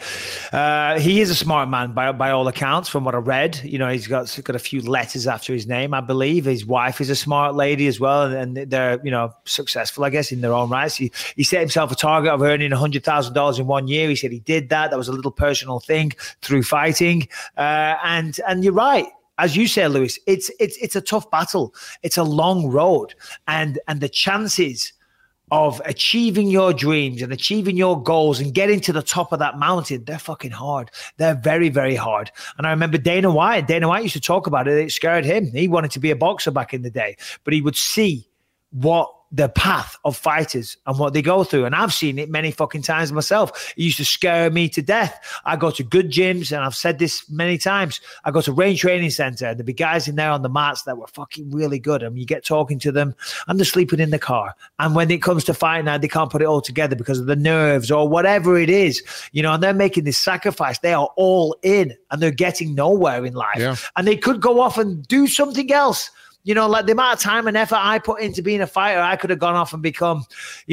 he is a smart man by all accounts, from what I read. He's got a few letters after his name, I believe. His wife is a smart lady as well, and they're successful, I guess, in their own rights. He set himself a target of earning $100,000 in 1 year. He said he did that. That was a little personal thing through fighting, and you're right. As you say, Lewis, it's a tough battle. It's a long road, and the chances of achieving your dreams and achieving your goals and getting to the top of that mountain, they're fucking hard. They're very, very hard. And I remember Dana White used to talk about it. It scared him. He wanted to be a boxer back in the day, but he would see what the path of fighters and what they go through. And I've seen it many fucking times myself. It used to scare me to death. I go to good gyms, and I've said this many times. I go to Range Training Center, and there'd be guys in there on the mats that were fucking really good. And you get talking to them, and they're sleeping in the car. And when it comes to fighting now, they can't put it all together because of the nerves or whatever it is, and they're making this sacrifice. They are all in, and they're getting nowhere in life. Yeah. And they could go off and do something else. Like the amount of time and effort I put into being a fighter, I could have gone off and become,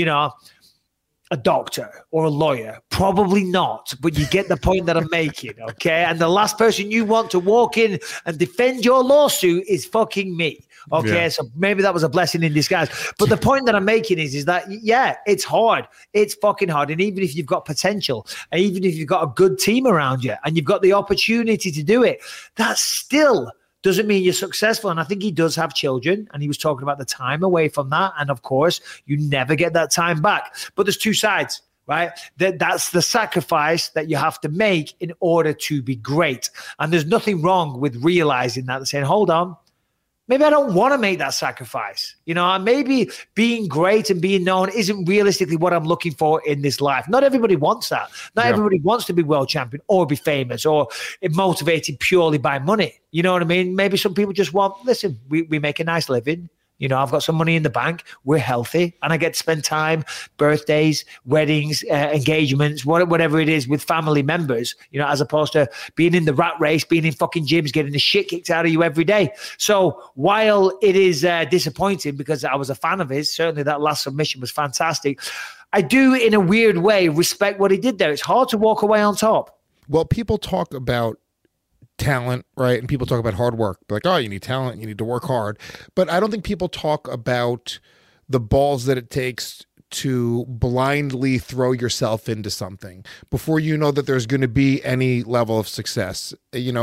a doctor or a lawyer. Probably not, but you get the point that I'm making, okay? And the last person you want to walk in and defend your lawsuit is fucking me, okay? Yeah. So maybe that was a blessing in disguise. But the point that I'm making is that, yeah, it's hard. It's fucking hard. And even if you've got potential, and even if you've got a good team around you, and you've got the opportunity to do it, that's still doesn't mean you're successful. And I think he does have children, and he was talking about the time away from that. And of course, you never get that time back. But there's two sides, right? That's the sacrifice that you have to make in order to be great. And there's nothing wrong with realizing that and saying, hold on, maybe I don't want to make that sacrifice. Maybe being great and being known isn't realistically what I'm looking for in this life. Not everybody wants that. Not everybody wants to be world champion or be famous or motivated purely by money. You know what I mean? Maybe some people just want, listen, we make a nice living. I've got some money in the bank. We're healthy. And I get to spend time, birthdays, weddings, engagements, whatever it is with family members, as opposed to being in the rat race, being in fucking gyms, getting the shit kicked out of you every day. So while it is disappointing because I was a fan of his, certainly that last submission was fantastic, I do, in a weird way, respect what he did there. It's hard to walk away on top. Well, people talk about talent, right? And people talk about hard work. Like, oh, you need talent, you need to work hard. But I don't think people talk about the balls that it takes to blindly throw yourself into something before you know that there's going to be any level of success.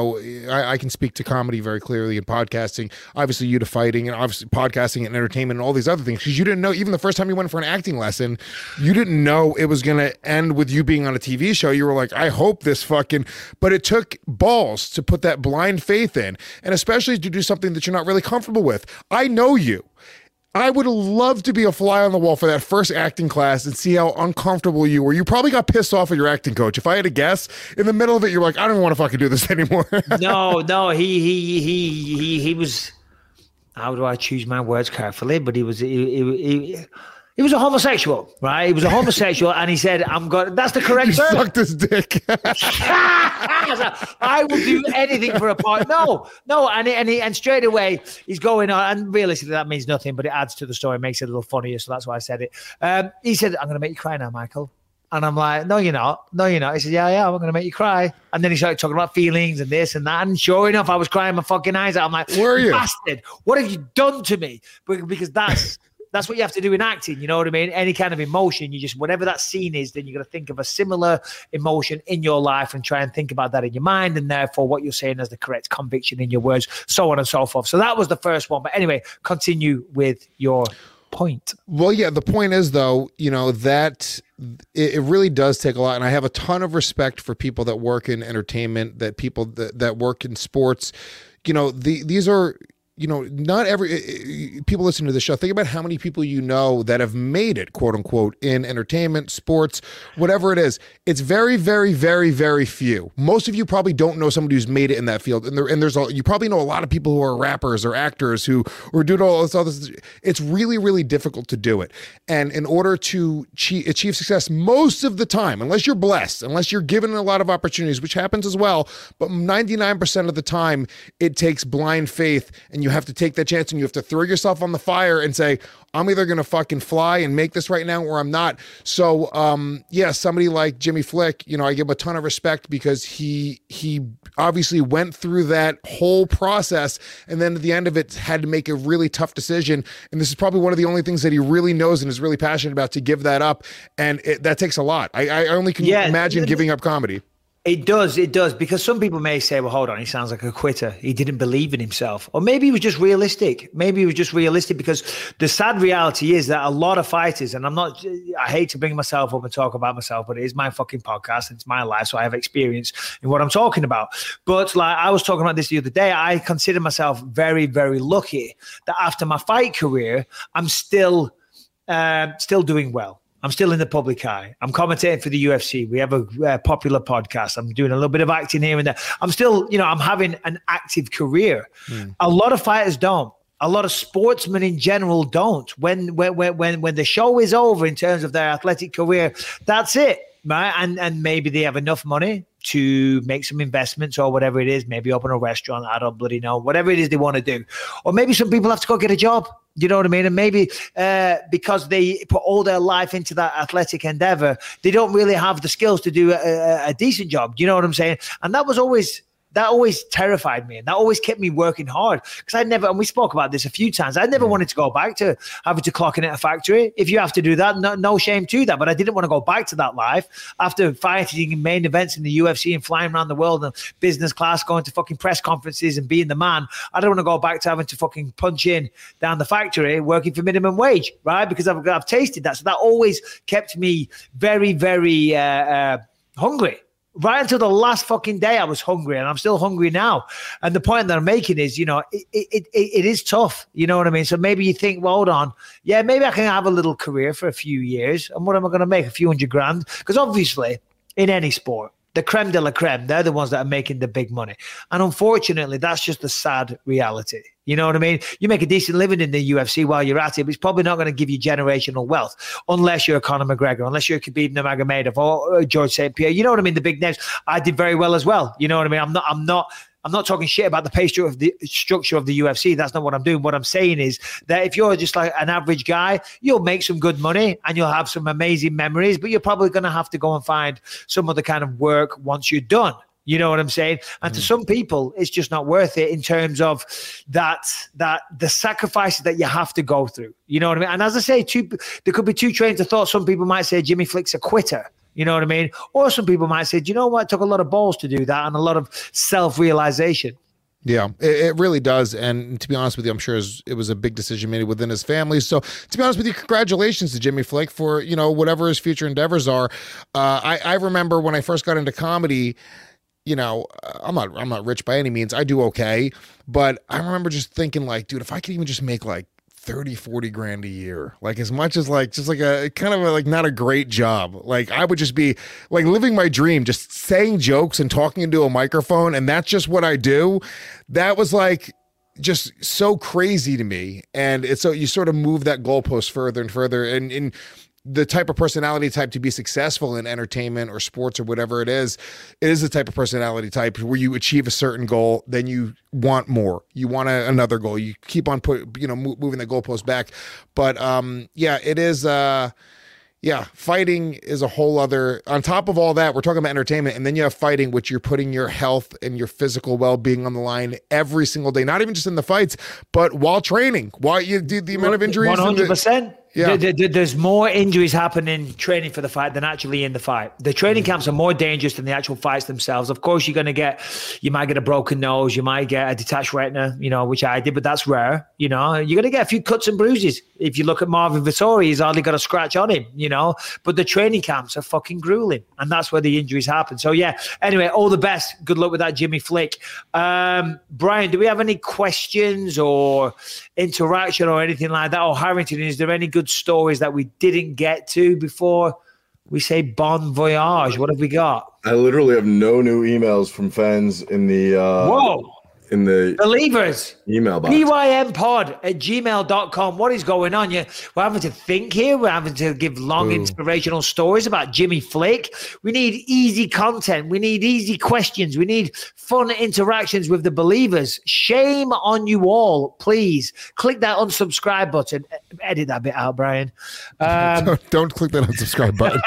I can speak to comedy very clearly and podcasting, obviously you to fighting, and obviously podcasting and entertainment and all these other things, because you didn't know, even the first time you went for an acting lesson, you didn't know it was going to end with you being on a TV show. You were like, I hope this fucking, but it took balls to put that blind faith in, and especially to do something that you're not really comfortable with. I know you. I would love to be a fly on the wall for that first acting class and see how uncomfortable you were. You probably got pissed off at your acting coach. If I had to guess, in the middle of it, you're like, I don't even want to fucking do this anymore. No, he was. How do I choose my words carefully? But he was a homosexual, right? He was a homosexual, and he said, that's the correct term. Sucked his dick. I will do anything for a part. No. And straight away, he's going on, and realistically, that means nothing, but it adds to the story, makes it a little funnier, so that's why I said it. He said, I'm going to make you cry now, Michael. And I'm like, no, you're not. No, you're not. He said, yeah, I'm going to make you cry. And then he started talking about feelings and this and that. And sure enough, I was crying my fucking eyes out. I'm like, where are you? Bastard, what have you done to me? Because that's what you have to do in acting. You know what I mean? Any kind of emotion, you just, whatever that scene is, then you're going to think of a similar emotion in your life and try and think about that in your mind. And therefore what you're saying is the correct conviction in your words, so on and so forth. So that was the first one. But anyway, continue with your point. Well, yeah, the point is, though, that it really does take a lot. And I have a ton of respect for people that work in entertainment, that people that work in sports. These are, not every people listening to the show. Think about how many people that have made it, quote unquote, in entertainment, sports, whatever it is. It's very, very, very, very few. Most of you probably don't know somebody who's made it in that field. And you probably know a lot of people who are rappers or actors who are doing all this. It's really, really difficult to do it. And in order to achieve success, most of the time, unless you're blessed, unless you're given a lot of opportunities, which happens as well, but 99% of the time, it takes blind faith, and you have to take that chance, and you have to throw yourself on the fire and say, I'm either going to fucking fly and make this right now or I'm not. So, somebody like Jimmy Flick, I give him a ton of respect because he obviously went through that whole process, and then at the end of it had to make a really tough decision. And this is probably one of the only things that he really knows and is really passionate about, to give that up. And that takes a lot. I only can imagine giving up comedy. It does, because some people may say, well, hold on, he sounds like a quitter. He didn't believe in himself. Or maybe he was just realistic. Because the sad reality is that a lot of fighters, and I hate to bring myself up and talk about myself, but it is my fucking podcast. It's my life, so I have experience in what I'm talking about. But like I was talking about this the other day, I consider myself very, very lucky that after my fight career, I'm still doing well. I'm still in the public eye. I'm commentating for the UFC. We have a popular podcast. I'm doing a little bit of acting here and there. I'm still, I'm having an active career. A lot of fighters don't. A lot of sportsmen in general don't. When the show is over in terms of their athletic career, that's it, right? And maybe they have enough money to make some investments or whatever it is, maybe open a restaurant, I don't bloody know, whatever it is they want to do. Or maybe some people have to go get a job. You know what I mean? And maybe because they put all their life into that athletic endeavor, they don't really have the skills to do a decent job. You know what I'm saying? And that always terrified me. And that always kept me working hard. Because and we spoke about this a few times, I never wanted to go back to having to clock in at a factory. If you have to do that, no shame to that. But I didn't want to go back to that life after fighting in main events in the UFC and flying around the world and business class, going to fucking press conferences and being the man. I don't want to go back to having to fucking punch in down the factory working for minimum wage, right? Because I've tasted that. So that always kept me very, very hungry. Right until the last fucking day, I was hungry, and I'm still hungry now. And the point that I'm making is, it is tough. You know what I mean? So maybe you think, well, hold on. Yeah, maybe I can have a little career for a few years. And what am I going to make? A few $100,000? Because obviously, in any sport, the creme de la creme, they're the ones that are making the big money. And unfortunately, that's just the sad reality. You know what I mean? You make a decent living in the UFC while you're at it, but it's probably not going to give you generational wealth unless you're a Conor McGregor, unless you're a Khabib Nurmagomedov or George St. Pierre. You know what I mean? The big names. I did very well as well. You know what I mean? I'm not talking shit about the pay structure of the UFC. That's not what I'm doing. What I'm saying is that if you're just like an average guy, you'll make some good money and you'll have some amazing memories, but you're probably going to have to go and find some other kind of work once you're done. You know what I'm saying? And to some people, it's just not worth it in terms of that the sacrifices that you have to go through. You know what I mean? And as I say, there could be two trains of thought. Some people might say Jimmy Flick's a quitter. You know what I mean? Or some people might say, do you know what? It took a lot of balls to do that and a lot of self-realization. Yeah, it really does. And to be honest with you, I'm sure it was a big decision made within his family. So to be honest with you, congratulations to Jimmy Flick for, whatever his future endeavors are. I remember when I first got into comedy, I'm not rich by any means. I do okay. But I remember just thinking like, dude, if I could even just make like 30, 40 grand a year, like as much as like, just like a kind of like not a great job. Like I would just be like living my dream, just saying jokes and talking into a microphone. And that's just what I do. That was like just so crazy to me. And it's so you sort of move that goalpost further and further. And the type of personality type to be successful in entertainment or sports or whatever it is the type of personality type where you achieve a certain goal, then you want more. You want another goal. You keep on moving the goalpost back. But it is yeah, fighting is a whole other, on top of all that, we're talking about entertainment, and then you have fighting, which you're putting your health and your physical well-being on the line every single day, not even just in the fights, but while training, while you do the amount of injuries. 100%. Yeah. There's more injuries happening training for the fight than actually in the fight. The training camps are more dangerous than the actual fights themselves. Of course, you might get a broken nose, you might get a detached retina, which I did, but that's rare. You're going to get a few cuts and bruises. If you look at Marvin Vettori, he's hardly got a scratch on him, but the training camps are fucking grueling, and that's where the injuries happen. So yeah, anyway, all the best. Good luck with that Jimmy Flick. Brian, do we have any questions or interaction or anything like that? Or Harrington, is there any good stories that we didn't get to before we say bon voyage? What have we got? I literally have no new emails from fans in the in the believers email box. pympod@gmail.com. What is going on? We're having to think here. We're having to give long inspirational stories about Jimmy Flick. We need easy content. We need easy questions. We need fun interactions with the believers. Shame on you all. Please click that unsubscribe button. Edit that bit out, Brian. Don't click that unsubscribe button.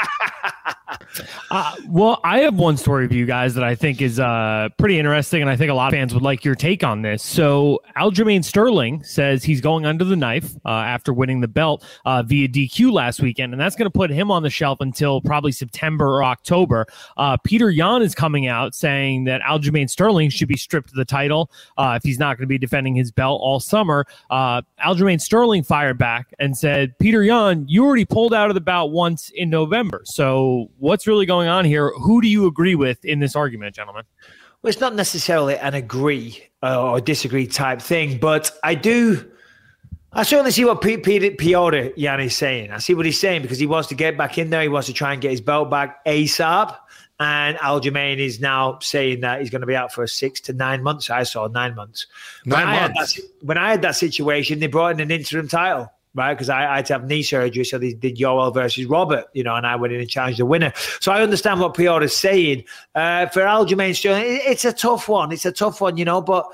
Well, I have one story for you guys that I think is pretty interesting, and I think a lot of fans would like your take on this. So Aljamain Sterling says he's going under the knife after winning the belt via DQ last weekend, and that's going to put him on the shelf until probably September or October. Peter Yan is coming out saying that Aljamain Sterling should be stripped of the title if he's not going to be defending his belt all summer. Aljamain Sterling fired back and said, Peter Yan, you already pulled out of the bout once in November, so what's really going on here? Who do you agree with in this argument, gentlemen? Well, it's not necessarily an agree or disagree type thing, but I certainly see what Piotr Yan is saying. I see what he's saying because he wants to get back in there. He wants to try and get his belt back ASAP. And Aljamain is now saying that he's going to be out for 6 to 9 months. I saw 9 months. When I had that situation, they brought in an interim title. Right, because I had to have knee surgery, so they did Yoel versus Robert, and I went in and challenged the winner. So I understand what Piotr is saying. For Aljamain Sterling, it's a tough one. It's a tough one, but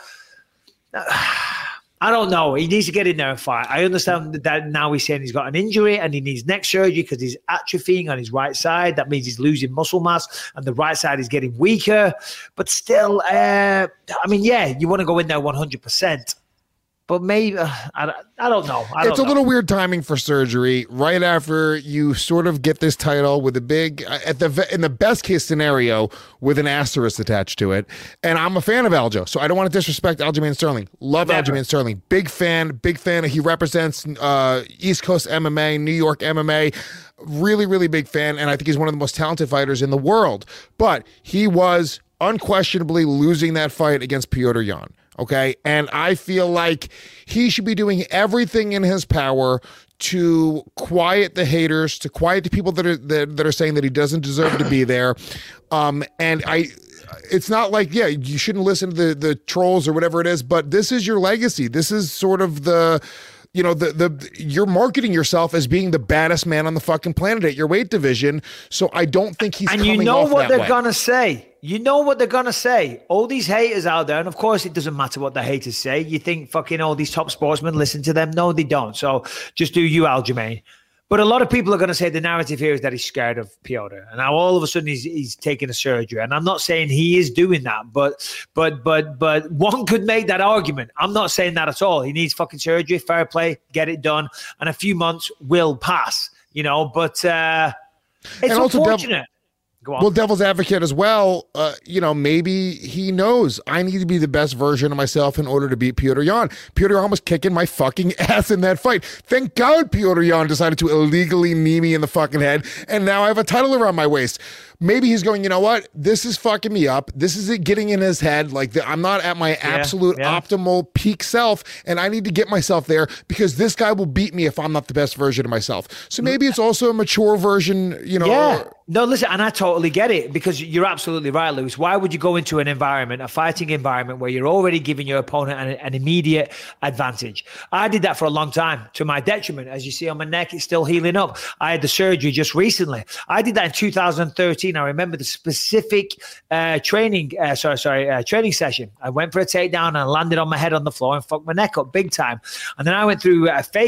I don't know. He needs to get in there and fight. I understand that now he's saying he's got an injury and he needs neck surgery because he's atrophying on his right side. That means he's losing muscle mass and the right side is getting weaker. But still, you want to go in there 100%. But maybe I don't know. It's a little weird timing for surgery right after you sort of get this title with a big, in the best case scenario, with an asterisk attached to it. And I'm a fan of Aljo, so I don't want to disrespect Aljamain Sterling. Love Aljamain Sterling. Big fan. He represents East Coast MMA, New York MMA. Really, really big fan. And I think he's one of the most talented fighters in the world. But he was unquestionably losing that fight against Piotr Yan. Okay. And I feel like he should be doing everything in his power to quiet the haters, to quiet the people that are saying that he doesn't deserve to be there. It's not like, you shouldn't listen to the trolls or whatever it is, but this is your legacy. This is sort of you're marketing yourself as being the baddest man on the fucking planet at your weight division. So I don't think he's coming off that way. And you know what they're going to say. You know what they're going to say. All these haters out there, and of course it doesn't matter what the haters say. You think fucking all these top sportsmen listen to them? No, they don't. So just do you, Aljamain. But a lot of people are going to say the narrative here is that he's scared of Piotr. And now all of a sudden he's taking a surgery. And I'm not saying he is doing that, but one could make that argument. I'm not saying that at all. He needs fucking surgery, fair play, get it done. And a few months will pass, but it's unfortunate. Well, devil's advocate as well, maybe he knows I need to be the best version of myself in order to beat Piotr Yan. Piotr Yan was kicking my fucking ass in that fight. Thank God Piotr Yan decided to illegally knee me in the fucking head, and now I have a title around my waist. Maybe he's going, you know what? This is fucking me up. This is it getting in his head. Like, I'm not at my absolute optimal peak self, and I need to get myself there because this guy will beat me if I'm not the best version of myself. So maybe it's also a mature version, Yeah. No, listen, and I totally get it because you're absolutely right, Lewis. Why would you go into an environment, a fighting environment, where you're already giving your opponent an immediate advantage? I did that for a long time to my detriment. As you see on my neck, it's still healing up. I had the surgery just recently. I did that in 2013. I remember the specific training session. I went for a takedown and I landed on my head on the floor and fucked my neck up big time. And then I went through a phase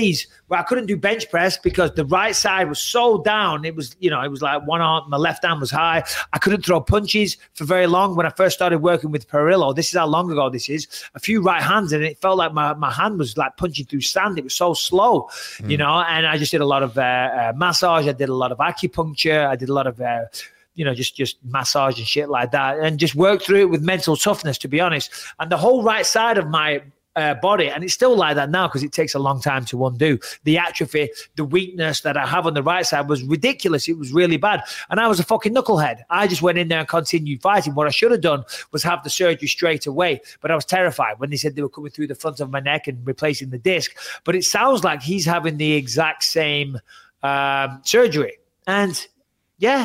where I couldn't do bench press because the right side was so down. It was, it was like one arm, my left hand was high. I couldn't throw punches for very long when I first started working with Perillo. This is how long ago this is. A few right hands, and it felt like my hand was like punching through sand. It was so slow, and I just did a lot of massage. I did a lot of acupuncture. I did a lot of just massage and shit like that, and just work through it with mental toughness, to be honest. And the whole right side of my body, and it's still like that now because it takes a long time to undo. The atrophy, the weakness that I have on the right side was ridiculous. It was really bad. And I was a fucking knucklehead. I just went in there and continued fighting. What I should have done was have the surgery straight away. But I was terrified when they said they were coming through the front of my neck and replacing the disc. But it sounds like he's having the exact same surgery. And yeah,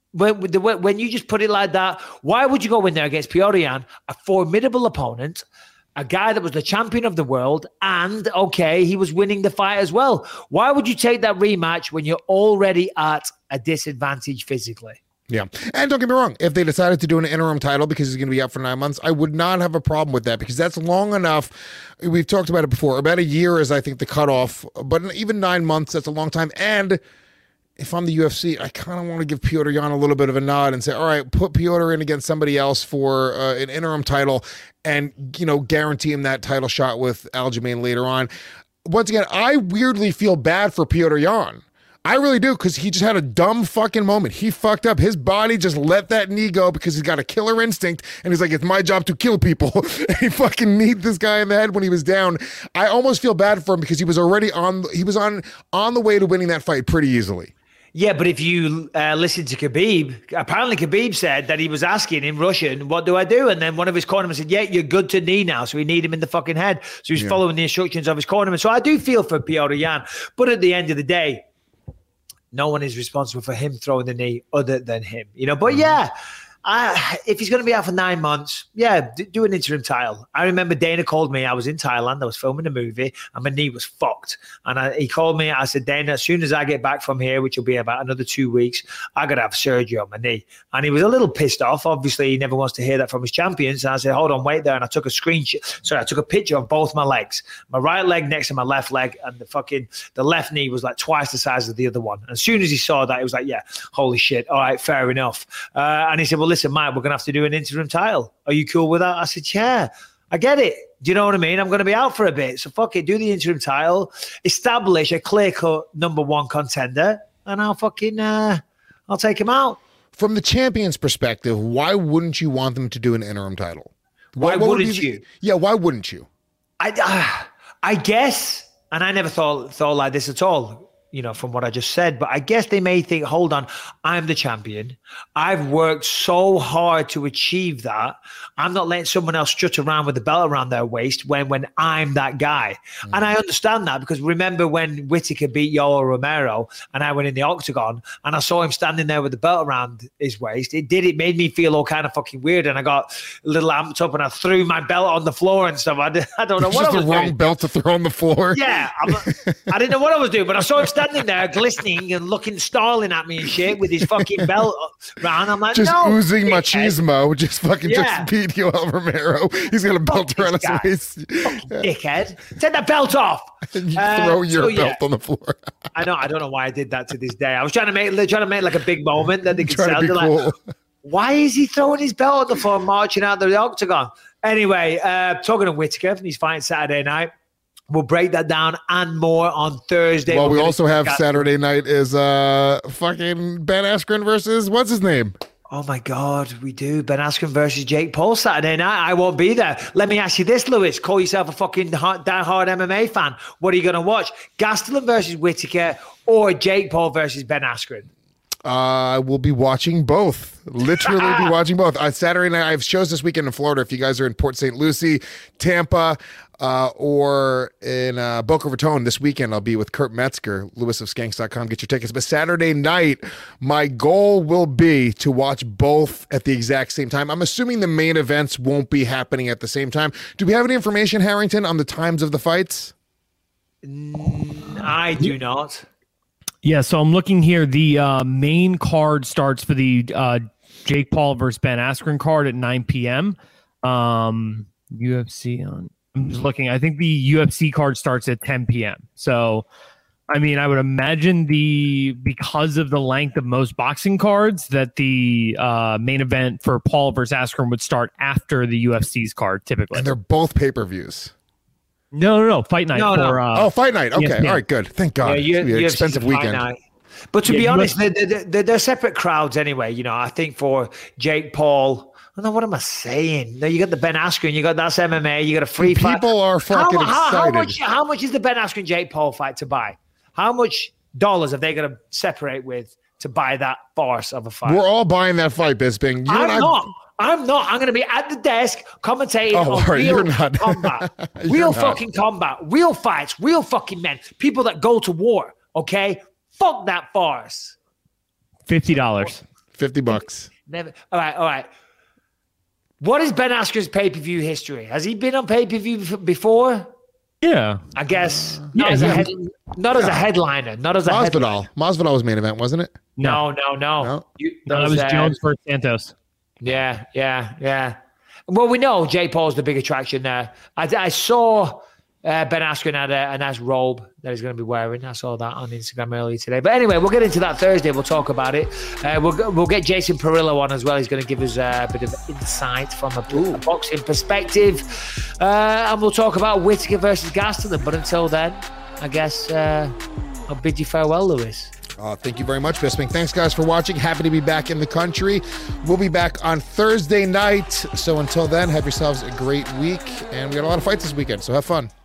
when you just put it like that, why would you go in there against Petr Yan, a formidable opponent, a guy that was the champion of the world, and, okay, he was winning the fight as well? Why would you take that rematch when you're already at a disadvantage physically? Yeah. And don't get me wrong, if they decided to do an interim title because he's going to be out for 9 months, I would not have a problem with that because that's long enough. We've talked about it before. About a year is, I think, the cutoff. But even 9 months, that's a long time. And if I'm the UFC, I kind of want to give Petr Yan a little bit of a nod and say, all right, put Petr in against somebody else for an interim title and, guarantee him that title shot with Aljamain later on. Once again, I weirdly feel bad for Petr Yan. I really do, because he just had a dumb fucking moment. He fucked up. His body just let that knee go because he's got a killer instinct, and he's like, it's my job to kill people. And he fucking kneed this guy in the head when he was down. I almost feel bad for him because he was already on the way to winning that fight pretty easily. Yeah, but if you listen to Khabib, apparently Khabib said that he was asking in Russian, what do I do? And then one of his cornermen said, yeah, you're good to knee now. So we need him in the fucking head. So he's following the instructions of his cornerman. So I do feel for Petr Yan. But at the end of the day, no one is responsible for him throwing the knee other than him. But yeah, if he's going to be out for 9 months, do an interim title. I remember Dana called me. I was in Thailand. I was filming a movie and my knee was fucked. And he called me. I said, Dana, as soon as I get back from here, which will be about another 2 weeks, I got to have surgery on my knee. And he was a little pissed off. Obviously, he never wants to hear that from his champions. And I said, hold on, wait there. And I took a screenshot. Sorry, I took a picture of both my legs, my right leg next to my left leg. And the left knee was like twice the size of the other one. And as soon as he saw that, he was like, yeah, holy shit. All right, fair enough. And he said, well, listen, Mike, we're going to have to do an interim title. Are you cool with that? I said, yeah, I get it. Do you know what I mean? I'm going to be out for a bit. So fuck it, do the interim title, establish a clear-cut number one contender, and I'll take him out. From the champion's perspective, why wouldn't you want them to do an interim title? Why wouldn't you? Yeah, why wouldn't you? I guess, and I never thought like this at all, from what I just said, but I guess they may think, hold on, I'm the champion. I've worked so hard to achieve that. I'm not letting someone else strut around with the belt around their waist when I'm that guy. And I understand that because remember when Whittaker beat Yoel Romero and I went in the octagon and I saw him standing there with the belt around his waist. It made me feel all kind of fucking weird. And I got a little amped up and I threw my belt on the floor and stuff. I don't know what I was doing. Just the wrong belt to throw on the floor. Yeah. I didn't know what I was doing, but I saw him standing there glistening and snarling at me and shit with his fucking belt around. I'm like, just oozing machismo, just fucking just beat Yoel Romero. He's got a belt around his waist. Dickhead. Take that belt off. And you throw your belt on the floor. I don't know why I did that to this day. I was trying to make like a big moment that they could sell. Cool. Like, why is he throwing his belt on the floor marching out the octagon? Anyway, talking to Whittaker, he's fighting Saturday night. We'll break that down and more on Thursday. Well, we also have Saturday night is fucking Ben Askren versus what's his name? Oh my God, we do. Ben Askren versus Jake Paul Saturday night. I won't be there. Let me ask you this, Lewis. Call yourself a fucking diehard MMA fan. What are you going to watch? Gastelum versus Whittaker or Jake Paul versus Ben Askren? I will be watching both. Literally be watching both. Saturday night, I have shows this weekend in Florida. If you guys are in Port St. Lucie, Tampa, or in Boca Raton this weekend, I'll be with Kurt Metzger, lewisofskanks.com. Get your tickets. But Saturday night, my goal will be to watch both at the exact same time. I'm assuming the main events won't be happening at the same time. Do we have any information, Harrington, on the times of the fights? I do not. Yeah, so I'm looking here. The main card starts for the Jake Paul versus Ben Askren card at 9 p.m. UFC on. I'm just looking. I think the UFC card starts at 10 p.m. So I mean, I would imagine because of the length of most boxing cards that the main event for Paul versus Askren would start after the UFC's card typically. And they're both pay-per-views. No. Fight night. Fight night. Okay. Yeah. All right, good. Thank God. Yeah, It's gonna be an expensive weekend. Night. But to be honest, they're separate crowds anyway. You know, I think for Jake Paul, what am I saying? No, you got the Ben Askren, you got that's MMA, you got a free fight. People are fucking excited. How much is the Ben Askren Jake Paul fight to buy? How much dollars have they got to separate with to buy that farce of a fight? We're all buying that fight, Bisping. I'm not. I'm going to be at the desk commentating on real combat. Real fucking combat. Real fights. Real fucking men. People that go to war. Okay? Fuck that farce. $50. $50. Never. All right. What is Ben Askren's pay-per-view history? Has he been on pay-per-view before? Yeah. I guess. Not as a headliner. Not as a headliner. Masvidal was main event, wasn't it? No. That was Jones versus Santos. Yeah. Well, we know Jake Paul's the big attraction there. I saw Ben Askren had a nice robe that he's going to be wearing. I saw that on Instagram earlier today. But anyway, we'll get into that Thursday. We'll talk about it. We'll get Jason Perillo on as well. He's going to give us a bit of insight from a boxing perspective. And we'll talk about Whittaker versus Gastelum. But until then, I guess I'll bid you farewell, Lewis. Thank you very much, Bisping. Thanks, guys, for watching. Happy to be back in the country. We'll be back on Thursday night. So until then, have yourselves a great week. And we got a lot of fights this weekend, so have fun.